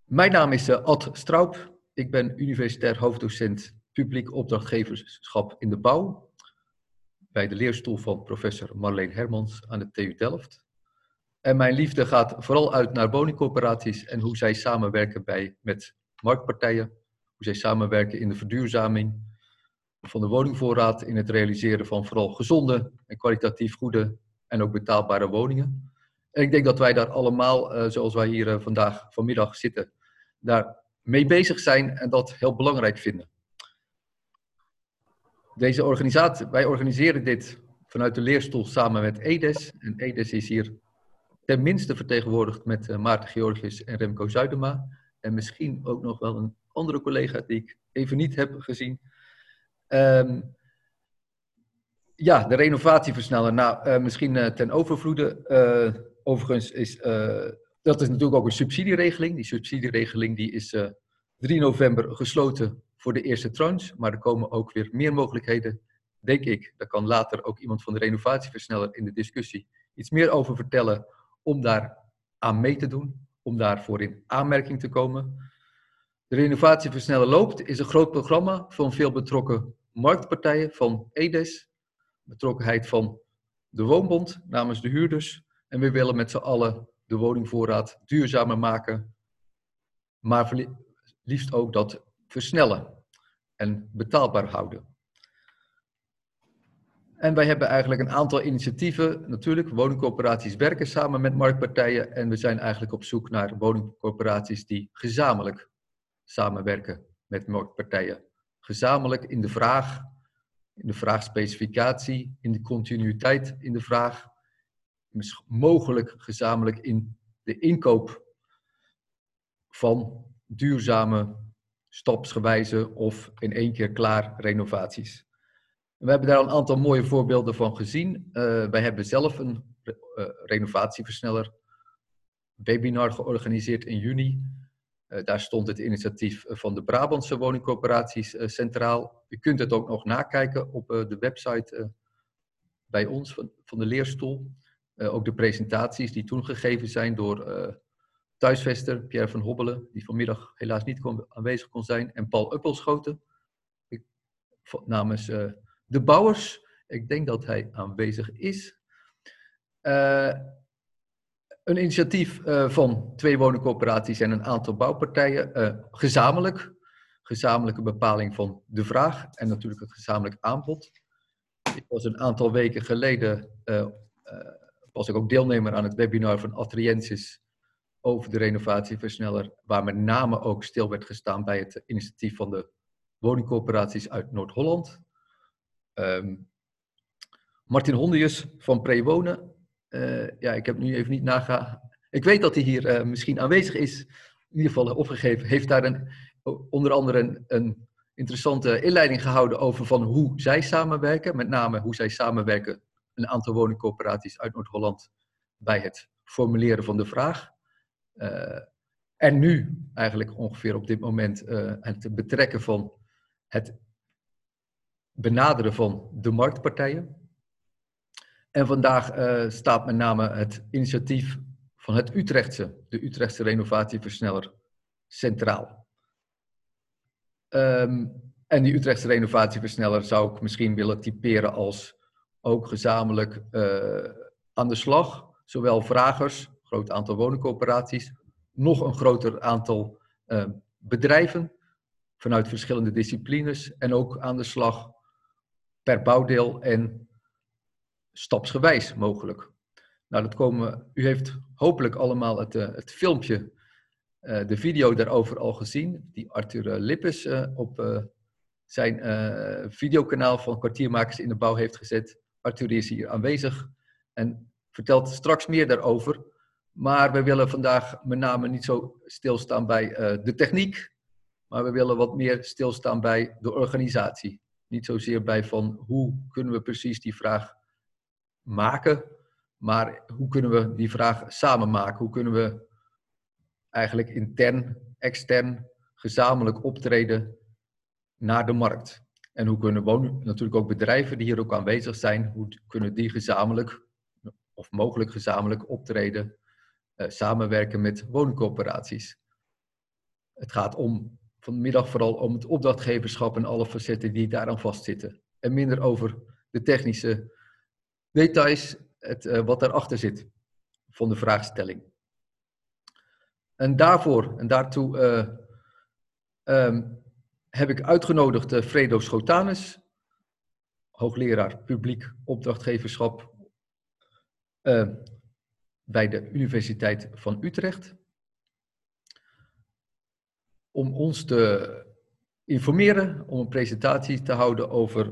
Mijn naam is Ad Straub. Ik ben universitair hoofddocent publiek opdrachtgeverschap in de bouw bij de leerstoel van professor Marleen Hermans aan de TU Delft. En mijn liefde gaat vooral uit naar woningcorporaties en hoe zij samenwerken met marktpartijen, hoe zij samenwerken in de verduurzaming van de woningvoorraad, in het realiseren van vooral gezonde en kwalitatief goede en ook betaalbare woningen. En ik denk dat wij daar allemaal, zoals wij hier vanmiddag zitten, daar mee bezig zijn en dat heel belangrijk vinden. Wij organiseren dit vanuit de leerstoel samen met EDES. En EDES is hier tenminste vertegenwoordigd met Maarten Georgius en Remco Zuidema. En misschien ook nog wel een andere collega die ik even niet heb gezien. Ja, de renovatieversneller. Nou, misschien ten overvloede. Overigens is dat is natuurlijk ook een subsidieregeling. Die subsidieregeling die is 3 november gesloten voor de eerste tranche. Maar er komen ook weer meer mogelijkheden, denk ik. Daar kan later ook iemand van de renovatieversneller in de discussie iets meer over vertellen. Om daar aan mee te doen. Om daarvoor in aanmerking te komen. De renovatieversneller loopt is een groot programma van veel betrokken marktpartijen. Van EDES. Betrokkenheid van de Woonbond namens de huurders. En we willen met z'n allen de woningvoorraad duurzamer maken. Maar liefst ook dat versnellen en betaalbaar houden. En wij hebben eigenlijk een aantal initiatieven. Natuurlijk, woningcorporaties werken samen met marktpartijen. En we zijn eigenlijk op zoek naar woningcorporaties die gezamenlijk samenwerken met marktpartijen. Gezamenlijk in de vraagspecificatie, in de continuïteit in de vraag. Mogelijk gezamenlijk in de inkoop van duurzame, stapsgewijze of in één keer klaar renovaties. We hebben daar een aantal mooie voorbeelden van gezien. Wij hebben zelf een renovatieversneller webinar georganiseerd in juni. Daar stond het initiatief van de Brabantse woningcorporaties centraal. U kunt het ook nog nakijken op de website bij ons van de leerstoel. Ook de presentaties die toen gegeven zijn door thuisvester Pierre van Hobbelen, die vanmiddag helaas niet aanwezig kon zijn, en Paul Uppelschoten namens de bouwers. Ik denk dat hij aanwezig is. Een initiatief van 2 woningcorporaties en een aantal bouwpartijen, gezamenlijke bepaling van de vraag en natuurlijk het gezamenlijk aanbod. Ik was een aantal weken geleden was ik ook deelnemer aan het webinar van Atriensis over de renovatieversneller, waar met name ook stil werd gestaan bij het initiatief van de woningcorporaties uit Noord-Holland. Martin Hondius van Prewonen. Ja, ik heb nu even niet nagaan. Ik weet dat hij hier misschien aanwezig is. In ieder geval opgegeven. Heeft daar onder andere een interessante inleiding gehouden over van hoe zij samenwerken. Met name hoe zij samenwerken, een aantal woningcorporaties uit Noord-Holland, bij het formuleren van de vraag. En nu eigenlijk ongeveer op dit moment het betrekken van het benaderen van de marktpartijen. En vandaag staat met name het initiatief van de Utrechtse renovatieversneller, centraal. En die Utrechtse renovatieversneller zou ik misschien willen typeren als ook gezamenlijk aan de slag. Zowel vragers, een groot aantal woningcorporaties, nog een groter aantal bedrijven vanuit verschillende disciplines en ook aan de slag per bouwdeel en stapsgewijs mogelijk. Nou, u heeft hopelijk allemaal het filmpje, de video daarover al gezien, die Arthur Lippes op zijn videokanaal van Kwartiermakers in de Bouw heeft gezet. Arthur is hier aanwezig en vertelt straks meer daarover. Maar we willen vandaag met name niet zo stilstaan bij de techniek, maar we willen wat meer stilstaan bij de organisatie. Niet zozeer bij van hoe kunnen we precies die vraag maken, maar hoe kunnen we die vraag samen maken? Hoe kunnen we eigenlijk intern, extern, gezamenlijk optreden naar de markt? En hoe kunnen natuurlijk ook bedrijven die hier ook aanwezig zijn, hoe kunnen die gezamenlijk of mogelijk gezamenlijk optreden, samenwerken met woningcorporaties? Het gaat vanmiddag vooral om het opdrachtgeverschap en alle facetten die daaraan vastzitten. En minder over de technische details, wat daarachter zit van de vraagstelling. En daartoe heb ik uitgenodigd Fredo Schotanus, hoogleraar publiek opdrachtgeverschap bij de Universiteit van Utrecht, om ons te informeren, om een presentatie te houden over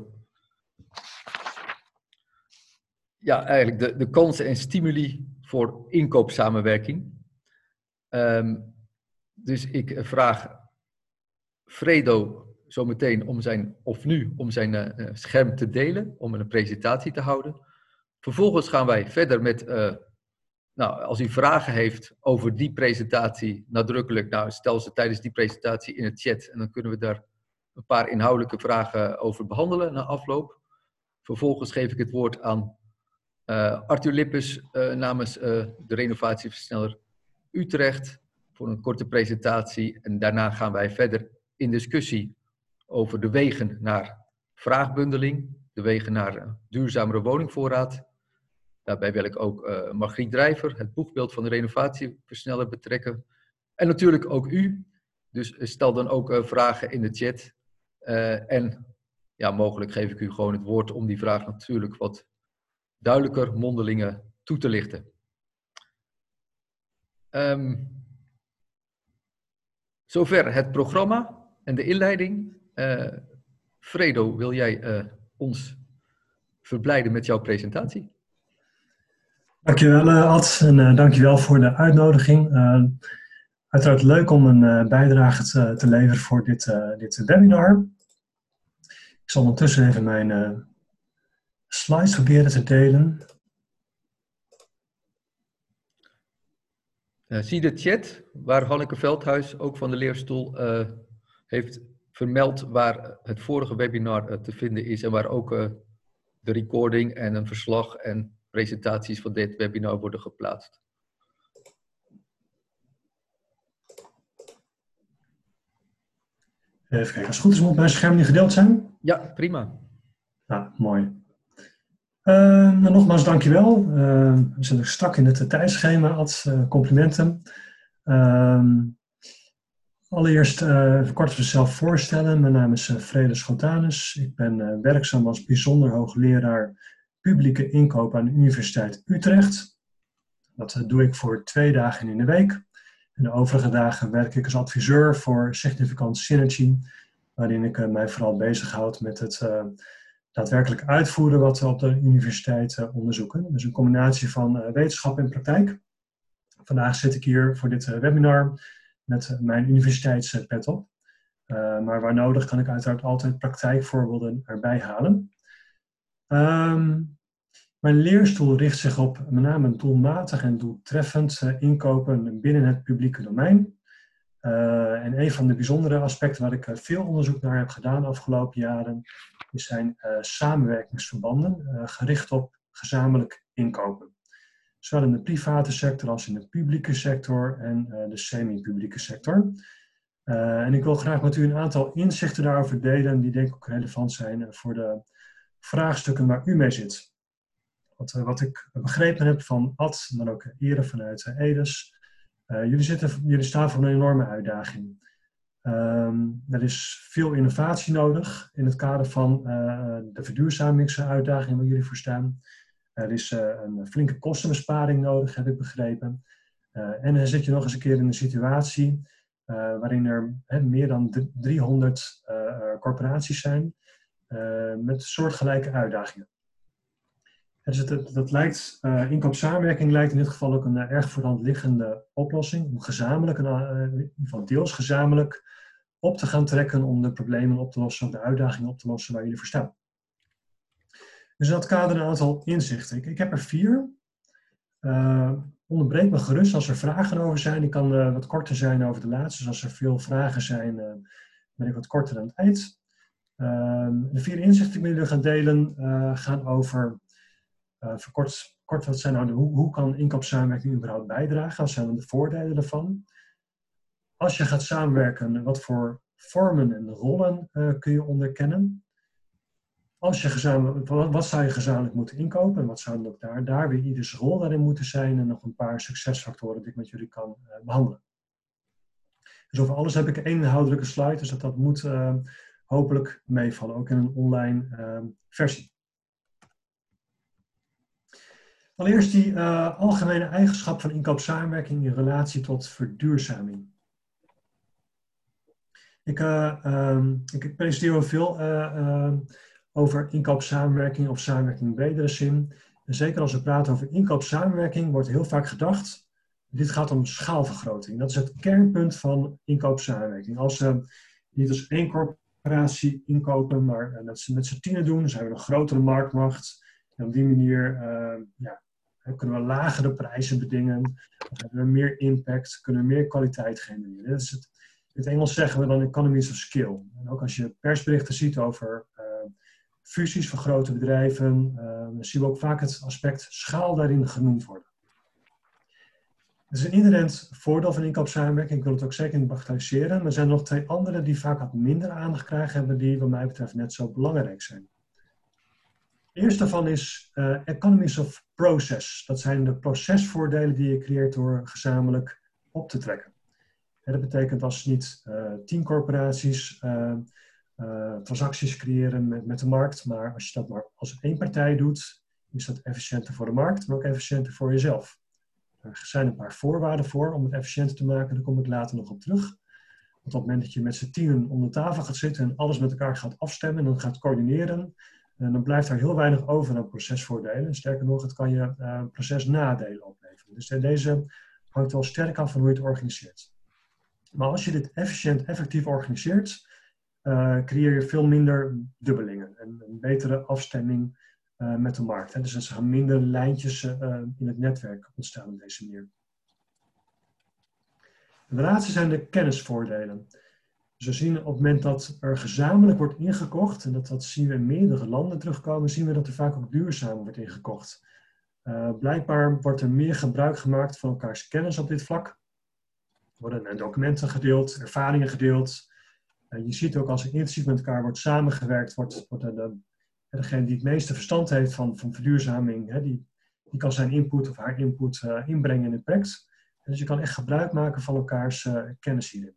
eigenlijk de kansen en stimuli voor inkoopsamenwerking. Dus ik vraag Fredo zometeen om zijn scherm te delen, om een presentatie te houden. Vervolgens gaan wij verder met, als u vragen heeft over die presentatie, nadrukkelijk, stel ze tijdens die presentatie in het chat en dan kunnen we daar een paar inhoudelijke vragen over behandelen na afloop. Vervolgens geef ik het woord aan Arthur Lippes namens de renovatieversneller Utrecht voor een korte presentatie. En daarna gaan wij verder in discussie over de wegen naar vraagbundeling, de wegen naar duurzamere woningvoorraad. Daarbij wil ik ook Margriet Drijver, het boegbeeld van de renovatieversneller, betrekken. En natuurlijk ook u. Dus stel dan ook vragen in de chat. En mogelijk geef ik u gewoon het woord om die vraag natuurlijk wat duidelijker, mondelingen toe te lichten. Zover het programma en de inleiding. Fredo, wil jij ons verblijden met jouw presentatie? Dankjewel Ad en dankjewel voor de uitnodiging. Uiteraard leuk om een bijdrage te leveren voor dit webinar. Ik zal ondertussen even mijn slides proberen te delen. Zie de chat waar Hanneke Veldhuis, ook van de leerstoel, heeft vermeld waar het vorige webinar te vinden is en waar ook de recording en een verslag en presentaties van dit webinar worden geplaatst. Even kijken, als het goed is moet mijn scherm nu gedeeld zijn? Ja, prima. Nou, mooi. Nogmaals dankjewel. We zijn nog strak in het tijdschema, Ad. Complimenten. Allereerst even kort mezelf voorstellen. Mijn naam is Fredo Schotanus. Ik ben werkzaam als bijzonder hoogleraar publieke inkoop aan de Universiteit Utrecht. Dat doe ik voor 2 dagen in de week. En de overige dagen werk ik als adviseur voor Significant Synergy, waarin ik mij vooral bezighoud met het daadwerkelijk uitvoeren wat we op de universiteit onderzoeken. Dus een combinatie van wetenschap en praktijk. Vandaag zit ik hier voor dit webinar met mijn universiteitspet op. Maar waar nodig kan ik uiteraard altijd praktijkvoorbeelden erbij halen. Mijn leerstoel richt zich op met name doelmatig en doeltreffend inkopen binnen het publieke domein. En een van de bijzondere aspecten waar ik veel onderzoek naar heb gedaan de afgelopen jaren zijn samenwerkingsverbanden gericht op gezamenlijk inkopen. Zowel in de private sector als in de publieke sector en de semi-publieke sector. En ik wil graag met u een aantal inzichten daarover delen die denk ik ook relevant zijn voor de vraagstukken waar u mee zit. Wat ik begrepen heb van Ad, maar ook eerder vanuit EDES, jullie staan voor een enorme uitdaging. Er is veel innovatie nodig in het kader van de verduurzamingsuitdaging waar jullie voor staan. Er is een flinke kostenbesparing nodig, heb ik begrepen. En dan zit je nog eens een keer in een situatie waarin er meer dan 300 corporaties zijn met soortgelijke uitdagingen. Dus dat lijkt, inkoopsamenwerking lijkt in dit geval ook een erg voor de hand liggende oplossing. Om gezamenlijk, in ieder geval deels gezamenlijk, op te gaan trekken om de problemen op te lossen, of de uitdagingen op te lossen waar jullie voor staan. Dus in dat kader een aantal inzichten. Ik heb er 4. Onderbreek me gerust als er vragen over zijn. Ik kan wat korter zijn over de laatste. Dus als er veel vragen zijn, ben ik wat korter aan het eind. De 4 inzichten die ik met jullie ga delen gaan over... kort, wat zijn nou hoe kan inkoopsamenwerking überhaupt bijdragen? Wat zijn dan de voordelen daarvan? Als je gaat samenwerken, wat voor vormen en rollen kun je onderkennen? Als je wat zou je gezamenlijk moeten inkopen en wat zou dan ook daar weer ieders rol daarin moeten zijn en nog een paar succesfactoren die ik met jullie kan behandelen. Dus over alles heb ik één inhoudelijke slide, dus dat moet hopelijk meevallen, ook in een online versie. Allereerst die algemene eigenschap van inkoopsamenwerking in relatie tot verduurzaming. Ik presenteer heel veel over inkoopsamenwerking of samenwerking in bredere zin. En zeker als we praten over inkoopsamenwerking wordt heel vaak gedacht, dit gaat om schaalvergroting. Dat is het kernpunt van inkoopsamenwerking. Als we niet als één corporatie inkopen, maar dat ze met z'n tienen doen, dan zijn we een grotere marktmacht. En op die manier kunnen we lagere prijzen bedingen, dan hebben we meer impact, kunnen we meer kwaliteit genereren. Dat is in het Engels zeggen we dan economies of scale. En ook als je persberichten ziet over fusies van grote bedrijven, dan zien we ook vaak het aspect schaal daarin genoemd worden. Het is een inherent voordeel van inkoopsamenwerking. Ik wil het ook zeker niet bagatelliseren. Maar er zijn nog twee andere die vaak wat minder aandacht krijgen hebben, die wat mij betreft net zo belangrijk zijn. De eerste daarvan is economies of process. Dat zijn de procesvoordelen die je creëert door gezamenlijk op te trekken. En dat betekent als niet 10 corporaties transacties creëren met de markt, maar als je dat maar als één partij doet, is dat efficiënter voor de markt, maar ook efficiënter voor jezelf. Er zijn een paar voorwaarden voor om het efficiënter te maken, daar kom ik later nog op terug. Want op het moment dat je met z'n tienen om de tafel gaat zitten en alles met elkaar gaat afstemmen en dan gaat coördineren, dan blijft er heel weinig over aan procesvoordelen. Sterker nog, het kan je procesnadelen opleveren. Dus deze hangt wel sterk af van hoe je het organiseert. Maar als je dit efficiënt, effectief organiseert, creëer je veel minder dubbelingen en een betere afstemming met de markt. Hè. Dus er gaan minder lijntjes in het netwerk ontstaan op deze manier. De laatste zijn de kennisvoordelen. Dus we zien op het moment dat er gezamenlijk wordt ingekocht, en dat zien we in meerdere landen terugkomen, zien we dat er vaak ook duurzaam wordt ingekocht. Blijkbaar wordt er meer gebruik gemaakt van elkaars kennis op dit vlak. Er worden documenten gedeeld, ervaringen gedeeld. Je ziet ook als er intensief met elkaar wordt samengewerkt, wordt degene die het meeste verstand heeft van verduurzaming, die kan zijn input of haar input inbrengen in het project. En dus je kan echt gebruik maken van elkaars kennis hierin.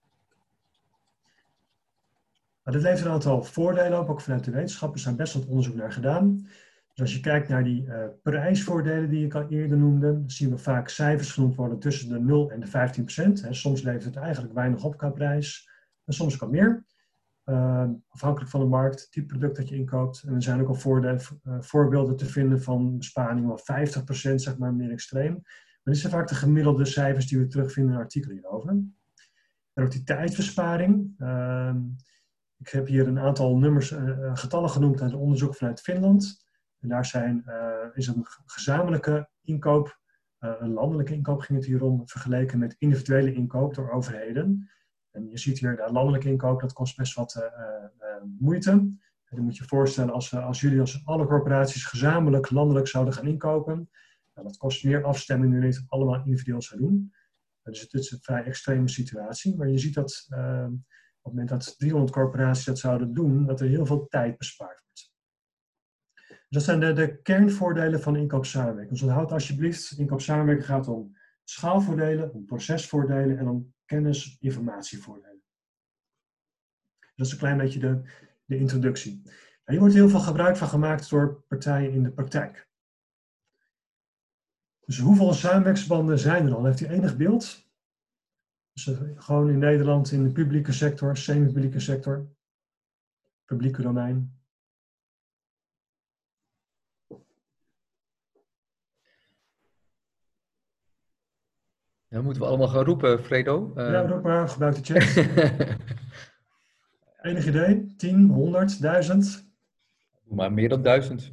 Maar dit levert een aantal voordelen op, ook vanuit de wetenschap. Er zijn best wat onderzoek naar gedaan. Dus als je kijkt naar die prijsvoordelen die ik al eerder noemde, dan zien we vaak cijfers genoemd worden tussen de 0 en de 15%. Soms levert het eigenlijk weinig op qua prijs, en soms kan meer. Afhankelijk van de markt, type product dat je inkoopt. En er zijn ook al voorbeelden te vinden van besparingen van 50%, zeg maar, meer extreem. Maar dit zijn vaak de gemiddelde cijfers die we terugvinden in artikelen hierover. En ook die tijdsbesparing. Ik heb hier een aantal getallen genoemd uit een onderzoek vanuit Finland. En daar is een gezamenlijke inkoop, een landelijke inkoop ging het hier om, vergeleken met individuele inkoop door overheden. En je ziet hier, de landelijke inkoop, dat kost best wat moeite. En dan moet je je voorstellen, als jullie als alle corporaties gezamenlijk landelijk zouden gaan inkopen, dat kost meer afstemming dan je het allemaal individueel zou doen. Dus het is een vrij extreme situatie. Maar je ziet dat op het moment dat 300 corporaties dat zouden doen, dat er heel veel tijd bespaard wordt. Dus dat zijn de kernvoordelen van inkoopsamenwerking. Dus onthoud alsjeblieft, inkoopsamenwerking gaat om schaalvoordelen, om procesvoordelen en om kennis-informatievoordelen. Dat is een klein beetje de introductie. Hier wordt heel veel gebruik van gemaakt door partijen in de praktijk. Dus hoeveel samenwerksverbanden zijn er al? Heeft u enig beeld? Dus gewoon in Nederland in de publieke sector, semi-publieke sector, publieke domein. Ja, moeten we allemaal gaan roepen, Fredo? Ja, roep maar, gebruik de chat. Enig idee? 10, 100, 1000? Maar meer dan 1000.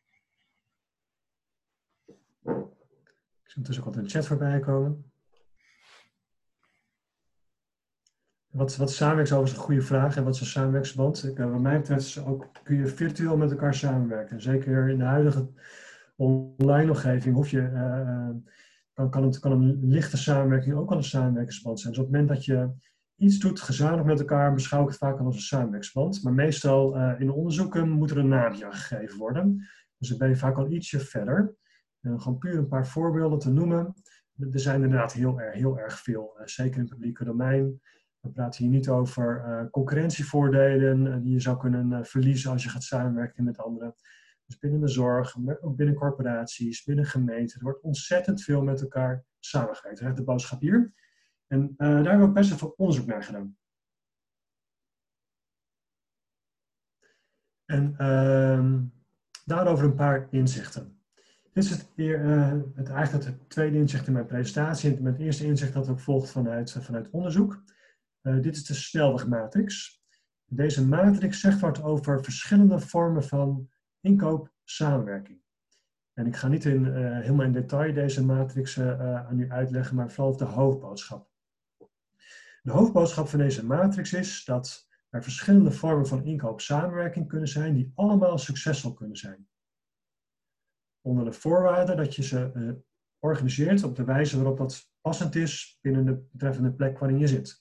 Ik zie ondertussen ook wat in de chat voorbij komen. Wat is samenwerken is overigens een goede vraag. En wat is een samenwerksverband? Wat mij betreft kun je virtueel met elkaar samenwerken. Zeker in de huidige online omgeving hoef je kan een lichte samenwerking ook al een samenwerkingsband zijn. Dus op het moment dat je iets doet gezamenlijk met elkaar, beschouw ik het vaak al als een samenwerkingsband. Maar meestal in onderzoeken moet er een naamje gegeven worden. Dus dan ben je vaak al ietsje verder. En gewoon puur een paar voorbeelden te noemen. Er zijn inderdaad heel erg veel, zeker in het publieke domein. We praten hier niet over concurrentievoordelen die je zou kunnen verliezen als je gaat samenwerken met anderen. Dus binnen de zorg, maar ook binnen corporaties, binnen gemeenten. Er wordt ontzettend veel met elkaar samengewerkt. Dat is de boodschap hier. En daar hebben we ook best wel veel onderzoek naar gedaan. En daarover een paar inzichten. Dit is eigenlijk het tweede inzicht in mijn presentatie. En het eerste inzicht dat ook volgt vanuit onderzoek. Dit is de snelwegmatrix. Deze matrix zegt wat over verschillende vormen van inkoopsamenwerking. En ik ga niet helemaal in detail deze matrix aan u uitleggen, maar vooral de hoofdboodschap. De hoofdboodschap van deze matrix is dat er verschillende vormen van inkoopsamenwerking kunnen zijn die allemaal succesvol kunnen zijn. Onder de voorwaarde dat je ze organiseert op de wijze waarop dat passend is binnen de betreffende plek waarin je zit.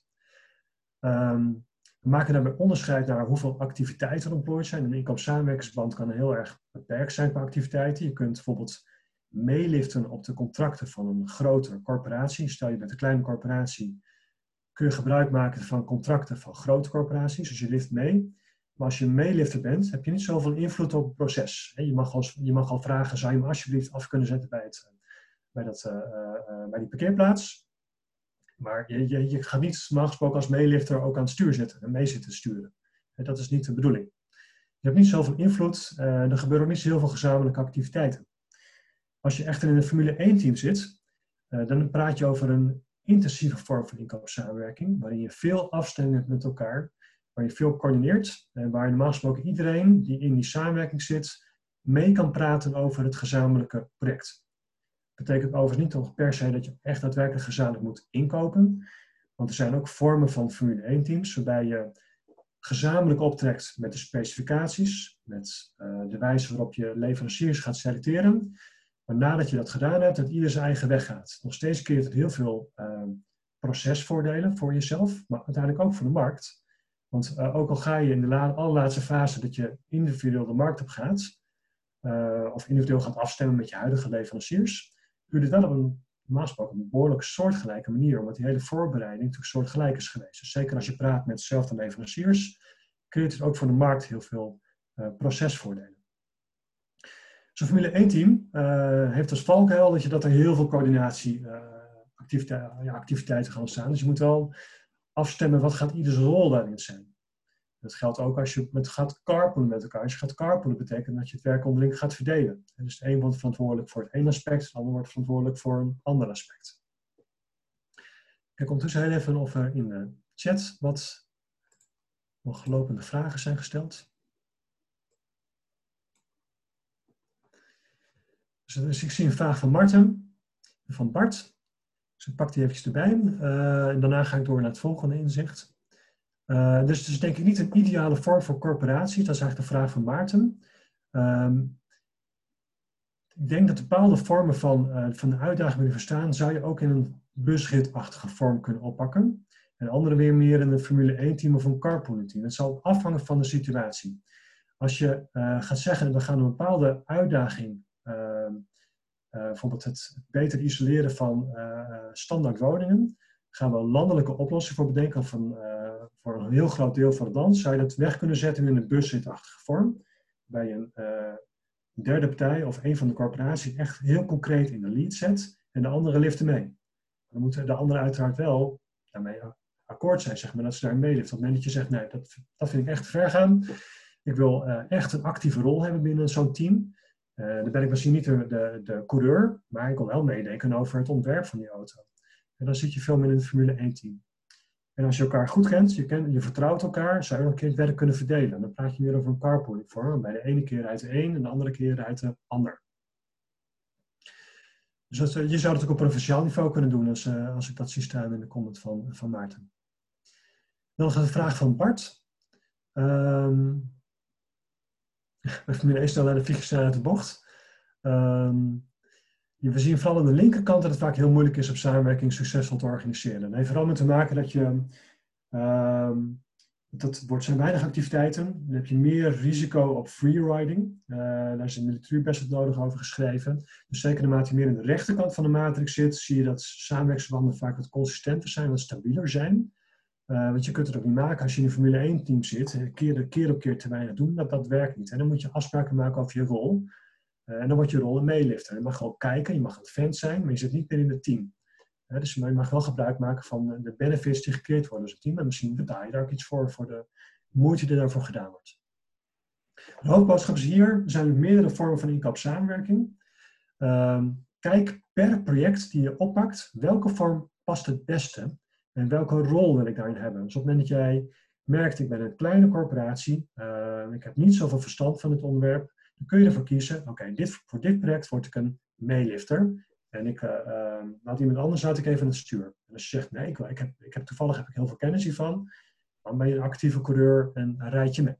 We maken daarbij onderscheid naar hoeveel activiteiten er ontplooid zijn. Een inkoopsamenwerkingsband kan heel erg beperkt zijn qua activiteiten. Je kunt bijvoorbeeld meeliften op de contracten van een grotere corporatie. Stel je bent een kleine corporatie, kun je gebruik maken van contracten van grote corporaties. Dus je lift mee. Maar als je een meelifter bent, heb je niet zoveel invloed op het proces. Je mag al vragen, zou je me alsjeblieft af kunnen zetten bij die parkeerplaats? Maar je gaat niet normaal gesproken als meelifter ook aan het stuur zitten en mee zitten sturen. Dat is niet de bedoeling. Je hebt niet zoveel invloed, er gebeuren ook niet zo heel veel gezamenlijke activiteiten. Als je echter in een Formule 1 team zit, dan praat je over een intensieve vorm van inkoopsamenwerking, waarin je veel afstemming hebt met elkaar, waar je veel coördineert, waar je normaal gesproken iedereen die in die samenwerking zit, mee kan praten over het gezamenlijke project. Dat betekent overigens niet toch per se dat je echt daadwerkelijk gezamenlijk moet inkopen. Want er zijn ook vormen van Formule 1 teams waarbij je gezamenlijk optrekt met de specificaties, met de wijze waarop je leveranciers gaat selecteren. Maar nadat je dat gedaan hebt, dat ieder zijn eigen weg gaat. Nog steeds creëert het heel veel procesvoordelen voor jezelf, maar uiteindelijk ook voor de markt. Want ook al ga je in de allerlaatste fase dat je individueel de markt op gaat, of individueel gaat afstemmen met je huidige leveranciers, doe je dit wel op een, normaal gesproken, een behoorlijk soortgelijke manier, omdat die hele voorbereiding natuurlijk soortgelijk is geweest. Dus zeker als je praat met dezelfde leveranciers, creëert het ook voor de markt heel veel procesvoordelen. Zo'n Formule 1 team heeft als valkuil dat er heel veel coördinatieactiviteiten gaan ontstaan. Dus je moet wel afstemmen wat gaat ieders rol daarin zijn. Dat geldt ook als je gaat carpoolen met elkaar. Als je gaat carpoolen betekent dat je het werk onderling gaat verdelen. En dus de een wordt verantwoordelijk voor het ene aspect, de ander wordt verantwoordelijk voor een ander aspect. Kijk ondertussen heel even of er in de chat wat nog lopende vragen zijn gesteld. Dus ik zie een vraag van Marten, van Bart. Dus ik pak die eventjes erbij. En daarna ga ik door naar het volgende inzicht. Dus het is denk ik niet een ideale vorm voor corporaties. Dat is eigenlijk de vraag van Maarten. Ik denk dat bepaalde vormen van de uitdaging die we verstaan, zou je ook in een busritachtige vorm kunnen oppakken. En andere weer meer in een Formule 1 team of een carpooling team. Het zal afhangen van de situatie. Als je gaat zeggen, we gaan een bepaalde uitdaging, bijvoorbeeld het beter isoleren van standaard woningen, gaan we een landelijke oplossing voor bedenken voor een heel groot deel van het land. Zou je dat weg kunnen zetten in een busritachtige vorm, bij een derde partij of een van de corporaties echt heel concreet in de lead zet en de andere liften mee. Dan moeten de anderen uiteraard wel daarmee akkoord zijn, zeg maar, dat ze daar meeliften. Op het moment dat je zegt, nee, dat vind ik echt te ver gaan. Ik wil echt een actieve rol hebben binnen zo'n team. Dan ben ik misschien niet de coureur, maar ik wil wel meedenken over het ontwerp van die auto. En dan zit je veel meer in het Formule 1 team. En als je elkaar goed kent, je vertrouwt elkaar, zou je ook een keer het werk kunnen verdelen. Dan praat je meer over een carpooling vorm. Bij de ene keer rijdt de een en de andere keer rijdt de ander. Dus je zou het ook op provinciaal niveau kunnen doen als ik dat zie staan in de comment van Maarten. Dan gaat de vraag van Bart. Bij Formule 1 snel naar de vliegers uit de bocht. we zien vooral aan de linkerkant dat het vaak heel moeilijk is om samenwerking succesvol te organiseren. Dat heeft vooral mee te maken dat zijn weinig activiteiten. Dan heb je meer risico op freeriding. Daar is in de literatuur best wat nodig over geschreven. Dus zeker naarmate je meer aan de rechterkant van de matrix zit, zie je dat samenwerkingsverbanden vaak wat consistenter zijn, wat stabieler zijn. Want je kunt het ook niet maken als je in een Formule 1 team zit, keer op keer te weinig doen, dat werkt niet. En dan moet je afspraken maken over je rol. En dan wordt je rol een meelifter. Je mag gewoon kijken, je mag een fan zijn, maar je zit niet meer in het team. Dus je mag wel gebruik maken van de benefits die gecreëerd worden als een team. En misschien betaal je daar ook iets voor de moeite die daarvoor gedaan wordt. De hoofdboodschap is hier, er zijn meerdere vormen van inkoopsamenwerking. Kijk per project die je oppakt, welke vorm past het beste en welke rol wil ik daarin hebben. Dus op het moment dat jij merkt, ik ben een kleine corporatie, ik heb niet zoveel verstand van het onderwerp, dan kun je ervoor kiezen, oké, voor dit project word ik een meelifter. En laat iemand anders even aan het stuur. En als je zegt, nee, toevallig heb ik heel veel kennis hiervan, dan ben je een actieve coureur en rijd je mee.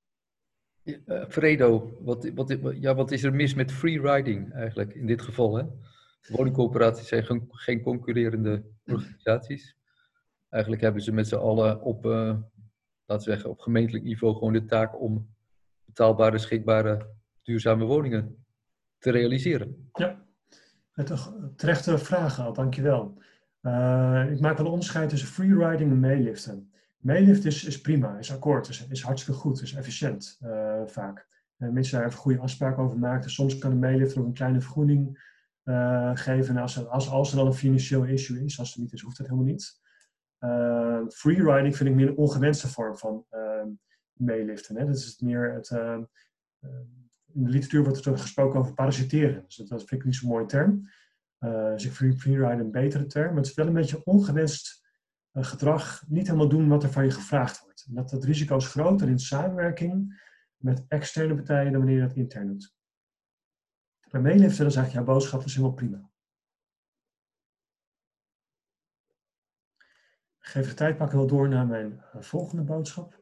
Fredo, wat is er mis met freeriding eigenlijk in dit geval? Hè? Woningcoöperaties zijn geen concurrerende organisaties. Eigenlijk hebben ze met z'n allen op gemeentelijk niveau gewoon de taak om betaalbare, beschikbare, duurzame woningen te realiseren. Ja, terechte vragen al, dankjewel. Ik maak wel een onderscheid tussen freeriding en meeliften. Meelift is prima, is akkoord, is hartstikke goed, is efficiënt vaak. Mensen daar even goede afspraken over maken. Soms kan een meelifter ook een kleine vergoeding geven. En als er dan een financieel issue is, als er niet is, hoeft dat helemaal niet. Freeriding vind ik meer een ongewenste vorm van meeliften. Dat is het meer in de literatuur wordt er gesproken over parasiteren. Dus dat vind ik niet zo'n mooie term. Dus ik vind freeride een betere term. Maar het is wel een beetje ongewenst gedrag. Niet helemaal doen wat er van je gevraagd wordt. En dat risico is groter in samenwerking met externe partijen dan wanneer je dat intern doet. Bij meeliften is eigenlijk jouw boodschap is helemaal prima. Ik geef de tijd, pakken wel door naar mijn volgende boodschap.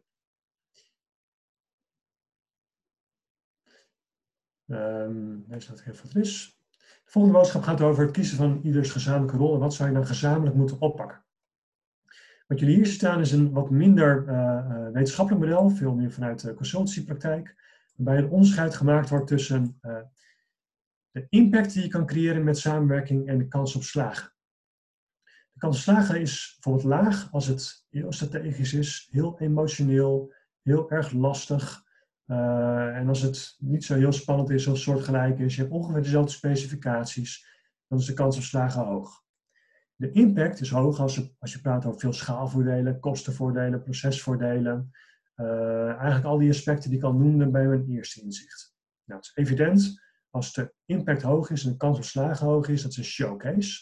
Deze laat ik even wat er is. De volgende boodschap gaat over het kiezen van ieders gezamenlijke rol en wat zou je dan gezamenlijk moeten oppakken. Wat jullie hier staan is een wat minder wetenschappelijk model, veel meer vanuit de consultancypraktijk, waarbij een onderscheid gemaakt wordt tussen de impact die je kan creëren met samenwerking en de kans op slagen. De kans op slagen is bijvoorbeeld laag als het heel strategisch is, heel emotioneel, heel erg lastig. En als het niet zo heel spannend is of soortgelijk is, je hebt ongeveer dezelfde specificaties, dan is de kans op slagen hoog. De impact is hoog als je praat over veel schaalvoordelen, kostenvoordelen, procesvoordelen. Eigenlijk al die aspecten die ik al noemde bij mijn eerste inzicht. Nou, het is evident, als de impact hoog is en de kans op slagen hoog is, dat is een showcase.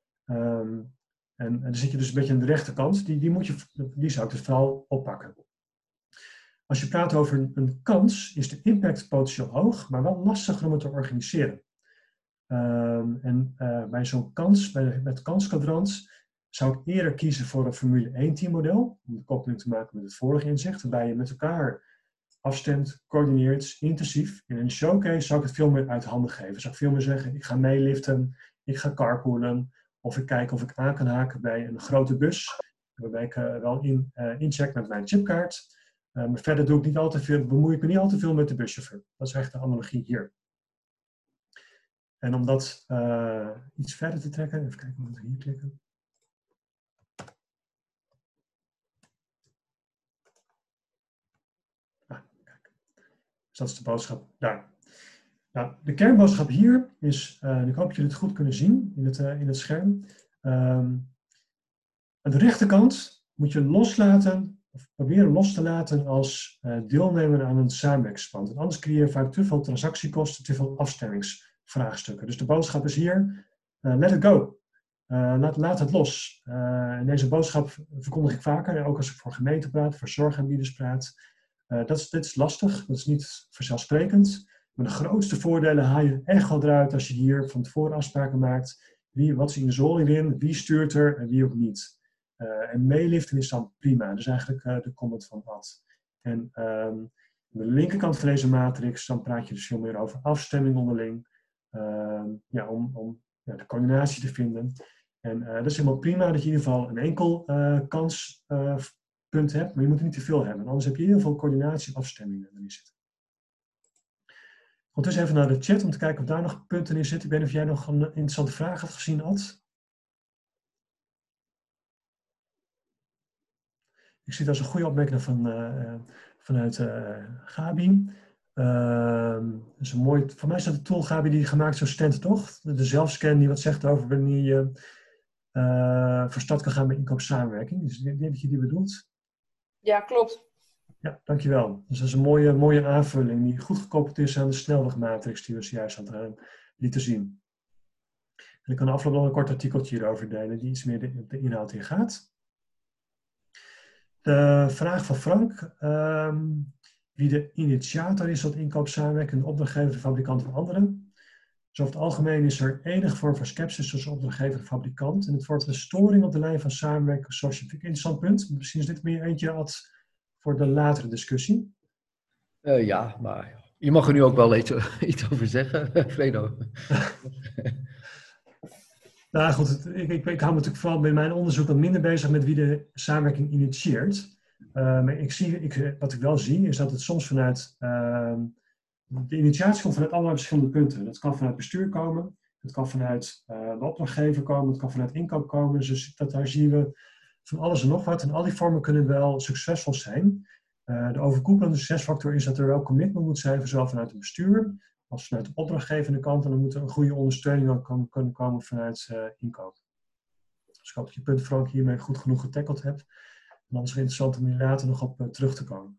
En dan zit je dus een beetje aan de rechterkant, die zou ik dus vooral oppakken. Als je praat over een kans, is de impact potentieel hoog, maar wel lastiger om het te organiseren. Bij zo'n kans, met kanskwadrant, zou ik eerder kiezen voor een Formule 1 teammodel, om de koppeling te maken met het vorige inzicht, waarbij je met elkaar afstemt, coördineert, intensief. In een showcase zou ik het veel meer uit handen geven. Zou ik veel meer zeggen, ik ga meeliften, ik ga carpoolen, of ik kijk of ik aan kan haken bij een grote bus, waarbij ik wel incheck met mijn chipkaart. Maar verder bemoei ik me niet al te veel met de buschauffeur. Dat is echt de analogie hier. En om dat iets verder te trekken, even kijken, moet ik hier klikken. Kijk. Dus dat is de boodschap daar. Nou, de kernboodschap hier is, en ik hoop dat jullie het goed kunnen zien in het scherm. Aan de rechterkant moet je loslaten, of proberen los te laten als deelnemer aan een samenwerkingsverband. En anders creëer je vaak te veel transactiekosten, te veel afstemmingsvraagstukken. Dus de boodschap is dit: let it go. Laat het los. En deze boodschap verkondig ik vaker, ook als ik voor gemeenten praat, voor zorgaanbieders praat. Dit is lastig, dat is niet vanzelfsprekend. Maar de grootste voordelen haal je echt wel eruit als je hier van tevoren afspraken maakt. Wat is in de zol hierin, wie stuurt er en wie ook niet. En meeliften is dan prima. Dat is eigenlijk de comment van Ad. En aan de linkerkant van deze matrix, dan praat je dus veel meer over afstemming onderling. om de coördinatie te vinden. En dat is helemaal prima dat je in ieder geval een enkel kanspunt hebt, maar je moet er niet te veel hebben. Anders heb je heel veel coördinatie en afstemmingen erin zitten. Ondertussen even naar de chat om te kijken of daar nog punten in zitten. Ik weet niet of jij nog een interessante vraag had gezien, Ad. Ik zie dat als een goede opmerking vanuit Gabi. Dat is een mooi, voor mij is dat de tool, Gabi, die gemaakt is door Stent, toch? De zelfscan die wat zegt over wanneer je van start kan gaan met inkoopsamenwerking. Dus ik denk dat je die bedoelt. Ja, klopt. Ja, dankjewel. Dus dat is een mooie aanvulling die goed gekoppeld is aan de snelwegmatrix die we zojuist lieten zien. En ik kan afloop nog een kort artikeltje hierover delen die iets meer de inhoud in gaat. De vraag van Frank. Wie de initiator is tot inkoopsamenwerking, de opdrachtgever, de fabrikant of anderen. Dus over het algemeen is er enige vorm van sceptisch tussen opdrachtgever en fabrikant. En het wordt een storing op de lijn van samenwerking. Zoals je vind ik een interessant punt. Misschien is dit meer eentje voor de latere discussie. Ja, maar je mag er nu ook wel iets over zeggen, Fredo. Nou goed, ik hou me natuurlijk vooral bij mijn onderzoek wat minder bezig met wie de samenwerking initieert. Maar wat ik wel zie is dat het soms vanuit de initiatie komt vanuit allerlei verschillende punten. Dat kan vanuit bestuur komen, het kan vanuit de opdrachtgever komen, het kan vanuit inkoop komen. Dus daar zien we van alles en nog wat. En al die vormen kunnen wel succesvol zijn. De overkoepelende succesfactor is dat er wel commitment moet zijn, zowel vanuit het bestuur als vanuit de opdrachtgevende kant. En dan moet er een goede ondersteuning ook kunnen komen vanuit inkoop. Dus ik hoop dat je punt, Frank, hiermee goed genoeg getackeld hebt. En dan is het interessant om hier later nog op terug te komen.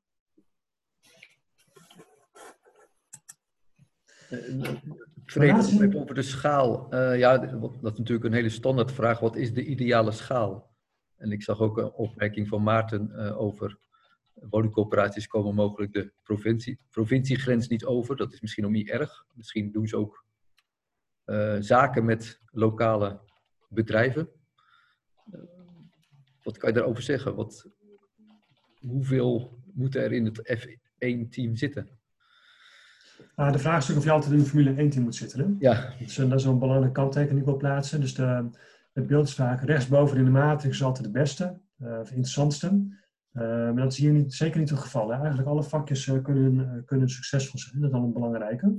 Fredo, over de schaal. Dat is natuurlijk een hele standaard vraag. Wat is de ideale schaal? En ik zag ook een opmerking van Maarten over woningcoöperaties komen mogelijk de provinciegrens niet over. Dat is misschien ook niet erg. Misschien doen ze ook zaken met lokale bedrijven. Wat kan je daarover zeggen? Hoeveel moeten er in het F1-team zitten? De vraag is natuurlijk of je altijd in de Formule 1-team moet zitten. Hè? Ja. Dus, dat is een belangrijke kanttekening die ik wil plaatsen. Dus het beeld is vaak rechtsboven in de matrix is altijd de beste, of interessantste. Maar dat is hier zeker niet het geval. Hè? Eigenlijk alle vakjes kunnen succesvol zijn. Dat is dan een belangrijke.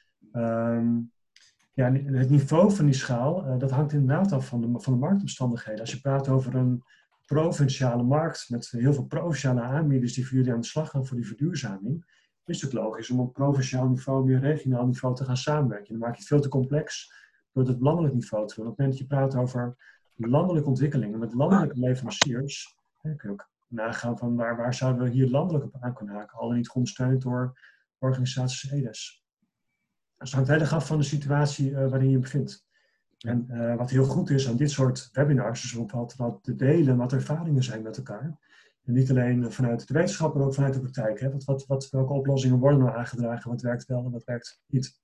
Het niveau van die schaal, dat hangt inderdaad af van de marktomstandigheden. Als je praat over een provinciale markt met heel veel provinciale aanbieders die voor jullie aan de slag gaan voor die verduurzaming, is het logisch om op provinciaal niveau meer regionaal niveau te gaan samenwerken. Dan maak je het veel te complex door het landelijk niveau te doen. Op het moment dat je praat over landelijke ontwikkelingen met landelijke leveranciers, dan kun je ook nagaan van waar zouden we hier landelijk op aan kunnen haken, al dan niet ondersteund door organisaties EDES. Dus het hangt heel erg af van de situatie waarin je je bevindt. En wat heel goed is aan dit soort webinars, is om wat te delen wat ervaringen zijn met elkaar. En niet alleen vanuit de wetenschap, maar ook vanuit de praktijk. Hè? Welke oplossingen worden nou aangedragen, wat werkt wel en wat werkt niet.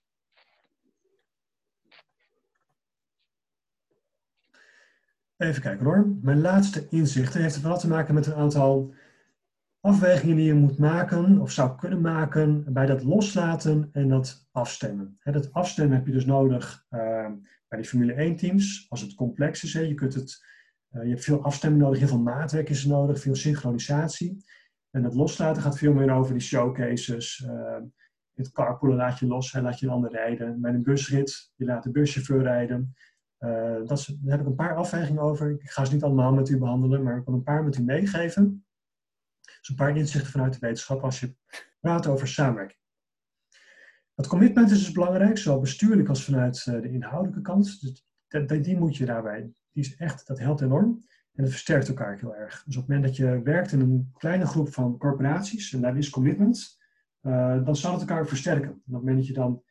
Even kijken hoor. Mijn laatste inzichten heeft vooral te maken met een aantal afwegingen die je moet maken of zou kunnen maken bij dat loslaten en dat afstemmen. Dat afstemmen heb je dus nodig bij die Formule 1 teams. Als het complex is, je hebt veel afstemming nodig, heel veel maatwerk is nodig, veel synchronisatie. En dat loslaten gaat veel meer over die showcases. Het carpoolen laat je los, laat je een ander rijden. Bij een busrit, je laat de buschauffeur rijden. Daar heb ik een paar afwegingen over. Ik ga ze niet allemaal met u behandelen, maar ik wil een paar met u meegeven. Dus een paar inzichten vanuit de wetenschap als je praat over samenwerking. Het commitment is dus belangrijk, zowel bestuurlijk als vanuit de inhoudelijke kant. Dus die moet je daarbij. Dat helpt enorm en het versterkt elkaar heel erg. Dus op het moment dat je werkt in een kleine groep van corporaties en daar is commitment, dan zal het elkaar versterken. En op het moment dat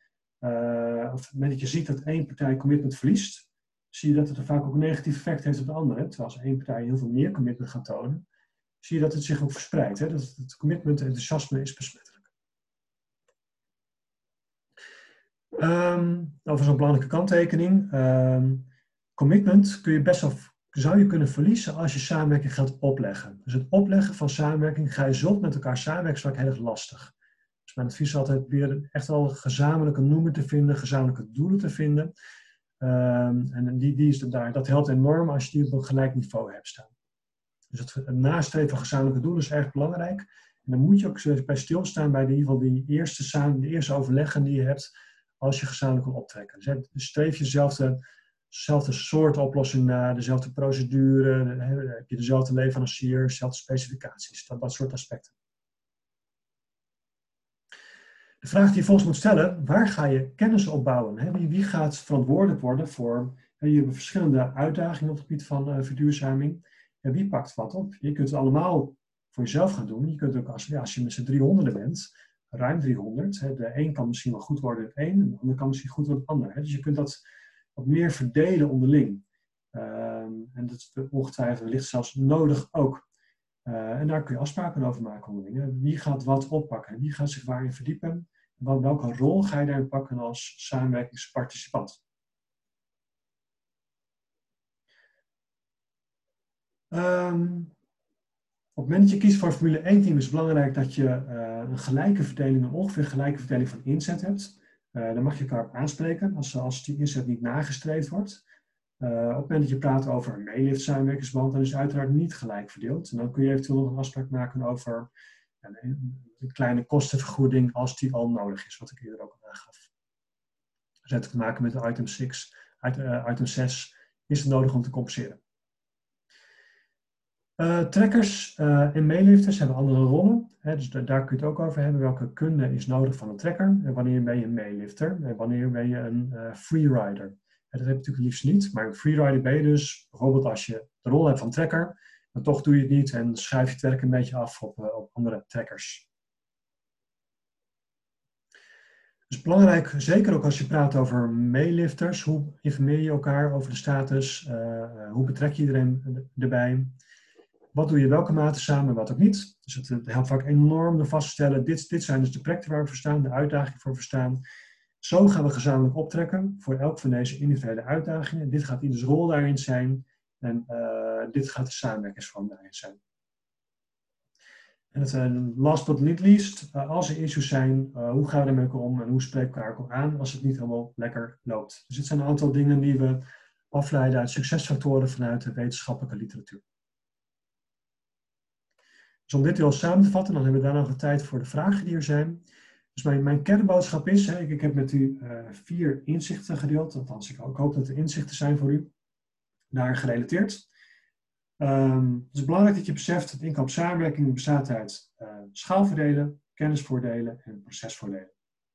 je ziet dat één partij commitment verliest, zie je dat het er vaak ook een negatief effect heeft op de andere. Terwijl als één partij heel veel meer commitment gaat tonen, zie je dat het zich ook verspreidt. Hè? Dat het commitment en enthousiasme is besmettelijk. Over zo'n belangrijke kanttekening. Commitment zou je kunnen verliezen als je samenwerking gaat opleggen. Dus het opleggen van samenwerking, zult met elkaar samenwerken, is vaak heel erg lastig. Dus Dus mijn advies is altijd proberen echt wel een gezamenlijke noemer te vinden, gezamenlijke doelen te vinden. En die is daar. Dat helpt enorm als je die op een gelijk niveau hebt staan. Dus het nastreven van gezamenlijke doelen is erg belangrijk. En dan moet je ook bij stilstaan bij in ieder geval die eerste overleggen die je hebt als je gezamenlijk wil optrekken. Dus streef je dezelfde soort oplossing na, dezelfde procedure, heb je dezelfde leverancier, dezelfde specificaties, dat soort aspecten. De vraag die je volgens moet stellen, waar ga je kennis opbouwen? Wie gaat verantwoordelijk worden voor, je hebt verschillende uitdagingen op het gebied van verduurzaming. En wie pakt wat op? Je kunt het allemaal voor jezelf gaan doen. Je kunt ook, als je met z'n 300 bent, ruim 300, de een kan misschien wel goed worden in het een, en de ander kan misschien goed worden in het ander. Dus je kunt dat wat meer verdelen onderling. En dat is ongetwijfeld wellicht zelfs nodig ook. En daar kun je afspraken over maken onderling. Wie gaat wat oppakken? Wie gaat zich waarin verdiepen? En welke rol ga je daarin pakken als samenwerkingsparticipant? Op het moment dat je kiest voor een Formule 1 team is het belangrijk dat je een gelijke verdeling, een ongeveer gelijke verdeling van inzet hebt. Dan mag je elkaar op aanspreken als die inzet niet nagestreefd wordt. Op het moment dat je praat over een meelift samenwerkingsband, dan is het uiteraard niet gelijk verdeeld. En dan kun je eventueel nog een afspraak maken over een kleine kostenvergoeding als die al nodig is, wat ik eerder ook al aangaf. Dat heeft te maken met de item 6, is het nodig om te compenseren. Trekkers en meelifters hebben andere rollen. Dus daar kun je het ook over hebben. Welke kunde is nodig van een trekker? En wanneer ben je een meelifter? En wanneer ben je een freerider? Dat heb je natuurlijk liefst niet. Maar een freerider ben je dus bijvoorbeeld als je de rol hebt van trekker. Maar toch doe je het niet en schuif je het werk een beetje af op andere trekkers. Dus belangrijk, zeker ook als je praat over meelifters. Hoe informeer je elkaar over de status? Hoe betrek je iedereen erbij? Wat doe je welke mate samen en wat ook niet? Dus het helpt vaak enorm door vast te stellen, dit zijn dus de projecten waar we voor staan, de uitdagingen voor we staan. Zo gaan we gezamenlijk optrekken voor elk van deze individuele uitdagingen. Dit gaat ieders rol daarin zijn en dit gaat de samenwerkingsvorm daarin zijn. En last but not least, als er issues zijn, hoe gaan we ermee om en hoe spreken we elkaar ook aan als het niet helemaal lekker loopt. Dus dit zijn een aantal dingen die we afleiden uit succesfactoren vanuit de wetenschappelijke literatuur. Dus om dit heel samen te vatten, dan hebben we daarna nog de tijd voor de vragen die er zijn. Dus mijn kernboodschap is, ik heb met u 4 inzichten gedeeld, althans ik hoop dat er inzichten zijn voor u, daar gerelateerd. Het is belangrijk dat je beseft dat inkoopsamenwerking bestaat uit schaalvoordelen, kennisvoordelen en procesvoordelen.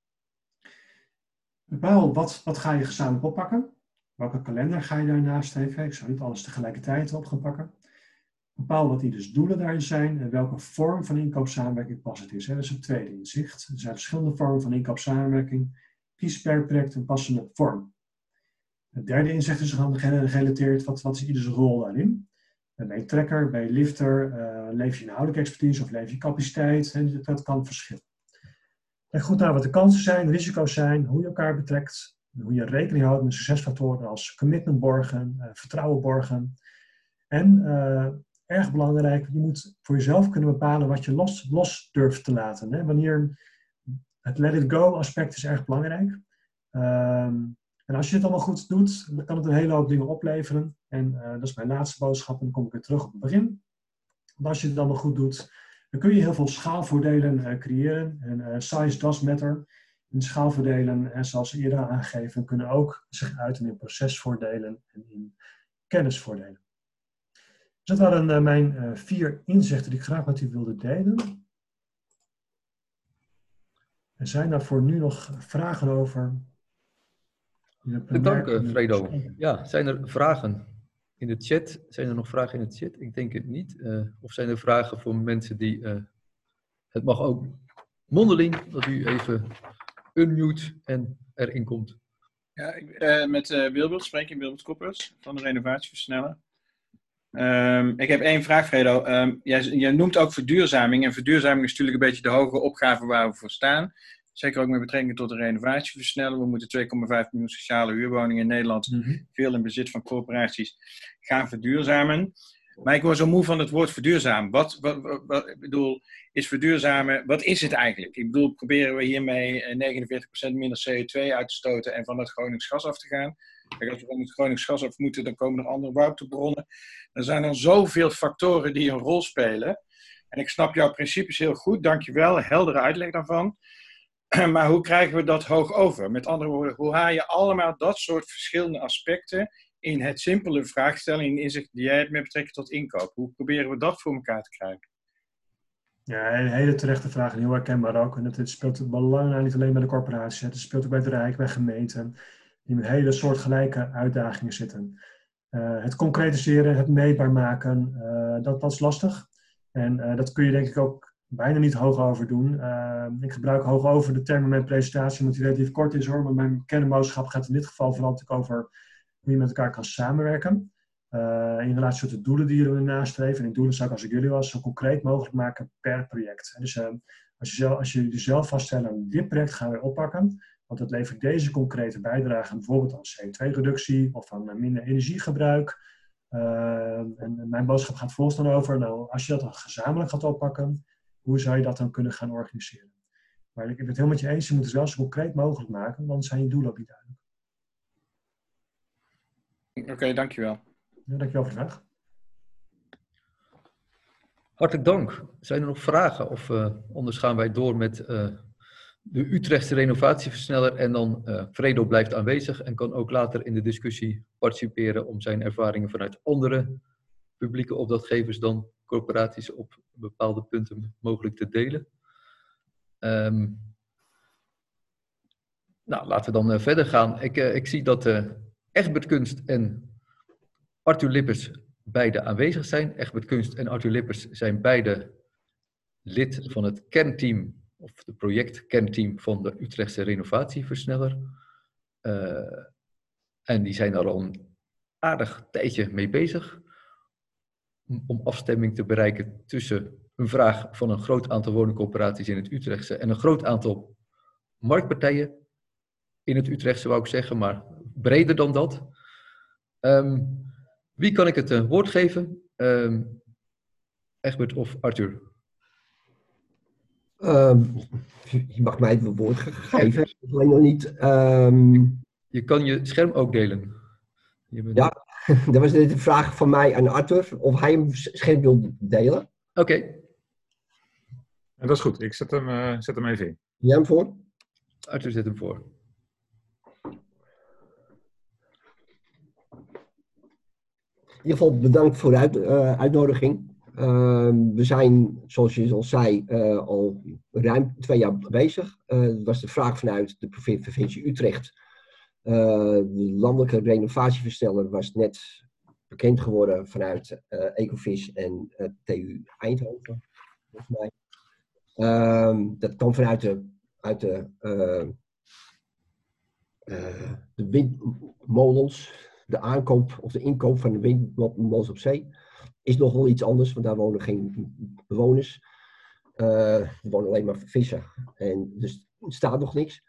Bepaal wat ga je gezamenlijk oppakken, welke kalender ga je daarnaast streven. Ik zou niet alles tegelijkertijd op gaan pakken. Bepaal wat ieders doelen daarin zijn en welke vorm van inkoopsamenwerking passend is. Dat is het tweede inzicht. Er zijn verschillende vormen van inkoopsamenwerking. Kies per project een passende vorm. Het derde inzicht is gerelateerd, wat is ieders rol daarin? Ben je trekker, ben je lifter, leef je inhoudelijke expertise of leef je capaciteit? Dat kan verschillen. Kijk goed naar wat de kansen zijn, risico's zijn, hoe je elkaar betrekt, hoe je rekening houdt met succesfactoren als commitment borgen, vertrouwen borgen. En erg belangrijk, je moet voor jezelf kunnen bepalen wat je los durft te laten. Wanneer het let it go aspect is erg belangrijk. En als je het allemaal goed doet, dan kan het een hele hoop dingen opleveren. En dat is mijn laatste boodschap en dan kom ik weer terug op het begin. Want als je het allemaal goed doet, dan kun je heel veel schaalvoordelen creëren. En size does matter. En schaalvoordelen, zoals eerder aangegeven, kunnen ook zich uiten in procesvoordelen en in kennisvoordelen. Dus dat waren mijn 4 inzichten die ik graag met u wilde delen. En zijn daar voor nu nog vragen over? Dank Fredo. Ja, zijn er vragen in de chat? Zijn er nog vragen in de chat? Ik denk het niet. Of zijn er vragen voor mensen die... het mag ook mondeling, dat u even unmute en erin komt. Ja, met Wilbert, spreek je Wilbert Koppers van de Renovatieversneller. Ik heb 1 vraag, Fredo. Jij noemt ook verduurzaming. En verduurzaming is natuurlijk een beetje de hoge opgave waar we voor staan. Zeker ook met betrekking tot de renovatieversneller. We moeten 2,5 miljoen sociale huurwoningen in Nederland, veel in bezit van corporaties, gaan verduurzamen. Maar ik word zo moe van het woord verduurzamen. Ik bedoel, is verduurzamen, wat is het eigenlijk? Ik bedoel, proberen we hiermee 49% minder CO2 uit te stoten en van het Gronings gas af te gaan? Kijk, als we van het Gronings gas af moeten, dan komen er andere waterbronnen. Er zijn er zoveel factoren die een rol spelen. En ik snap jouw principes heel goed, dankjewel, heldere uitleg daarvan. Maar hoe krijgen we dat hoog over? Met andere woorden, hoe haal je allemaal dat soort verschillende aspecten in het simpele vraagstelling in inzicht die jij hebt met betrekking tot inkoop? Hoe proberen we dat voor elkaar te krijgen? Ja, een hele terechte vraag en heel herkenbaar ook. En het speelt belangrijk niet alleen bij de corporaties, het speelt ook bij het Rijk, bij gemeenten, die met hele soortgelijke uitdagingen zitten. Het concretiseren, het meetbaar maken, dat is lastig. En dat kun je denk ik ook bijna niet hoog over doen. Ik gebruik hoog over de term in mijn presentatie, omdat die relatief kort is hoor. Maar mijn kernboodschap gaat in dit geval vooral natuurlijk over hoe je met elkaar kan samenwerken. In relatie tot de doelen die je nastreven. En die doelen zou ik als ik jullie was zo concreet mogelijk maken per project. Dus als je jezelf vaststelt, dit project gaan we oppakken. Want dat levert deze concrete bijdrage bijvoorbeeld aan CO2-reductie of aan minder energiegebruik. En mijn boodschap gaat volgens dan over, nou, als je dat dan gezamenlijk gaat oppakken, hoe zou je dat dan kunnen gaan organiseren? Maar ik ben het helemaal met je eens, je moet het wel zo concreet mogelijk maken, want dan zijn je doelen ook niet duidelijk. Oké, dankjewel. Ja, dankjewel voor de vraag. Hartelijk dank. Zijn er nog vragen? Of anders gaan wij door met de Utrechtse renovatieversneller en dan Fredo blijft aanwezig en kan ook later in de discussie participeren om zijn ervaringen vanuit andere publieke opdrachtgevers dan corporaties op bepaalde punten mogelijk te delen. Nou, laten we dan verder gaan. Ik zie dat Egbert Kunst en Arthur Lippers beide aanwezig zijn. Egbert Kunst en Arthur Lippers zijn beide lid van het kernteam of de projectkernteam van de Utrechtse renovatieversneller. En die zijn daar al een aardig tijdje mee bezig om afstemming te bereiken tussen een vraag van een groot aantal woningcorporaties in het Utrechtse en een groot aantal marktpartijen in het Utrechtse, wou ik zeggen, maar breder dan dat. Wie kan ik het woord geven? Egbert of Arthur? Je mag mij het woord geven. Alleen nog niet. Je kan je scherm ook delen. Ja, dat was net een vraag van mij aan Arthur. Of hij hem scherm wil delen. Oké. Ja, dat is goed. Ik zet hem even in. Jij hem voor? Arthur zet hem voor. In ieder geval bedankt voor de uitnodiging. We zijn, zoals je al zei, al ruim 2 jaar bezig. Dat was de vraag vanuit de provincie Utrecht. De landelijke renovatieversneller was net bekend geworden vanuit Ecovis en TU Eindhoven, volgens mij. Dat kwam vanuit de windmolens. De aankoop of de inkoop van de windmolens op zee is nog wel iets anders, want daar wonen geen bewoners. Er wonen alleen maar vissen. En dus er staat nog niks.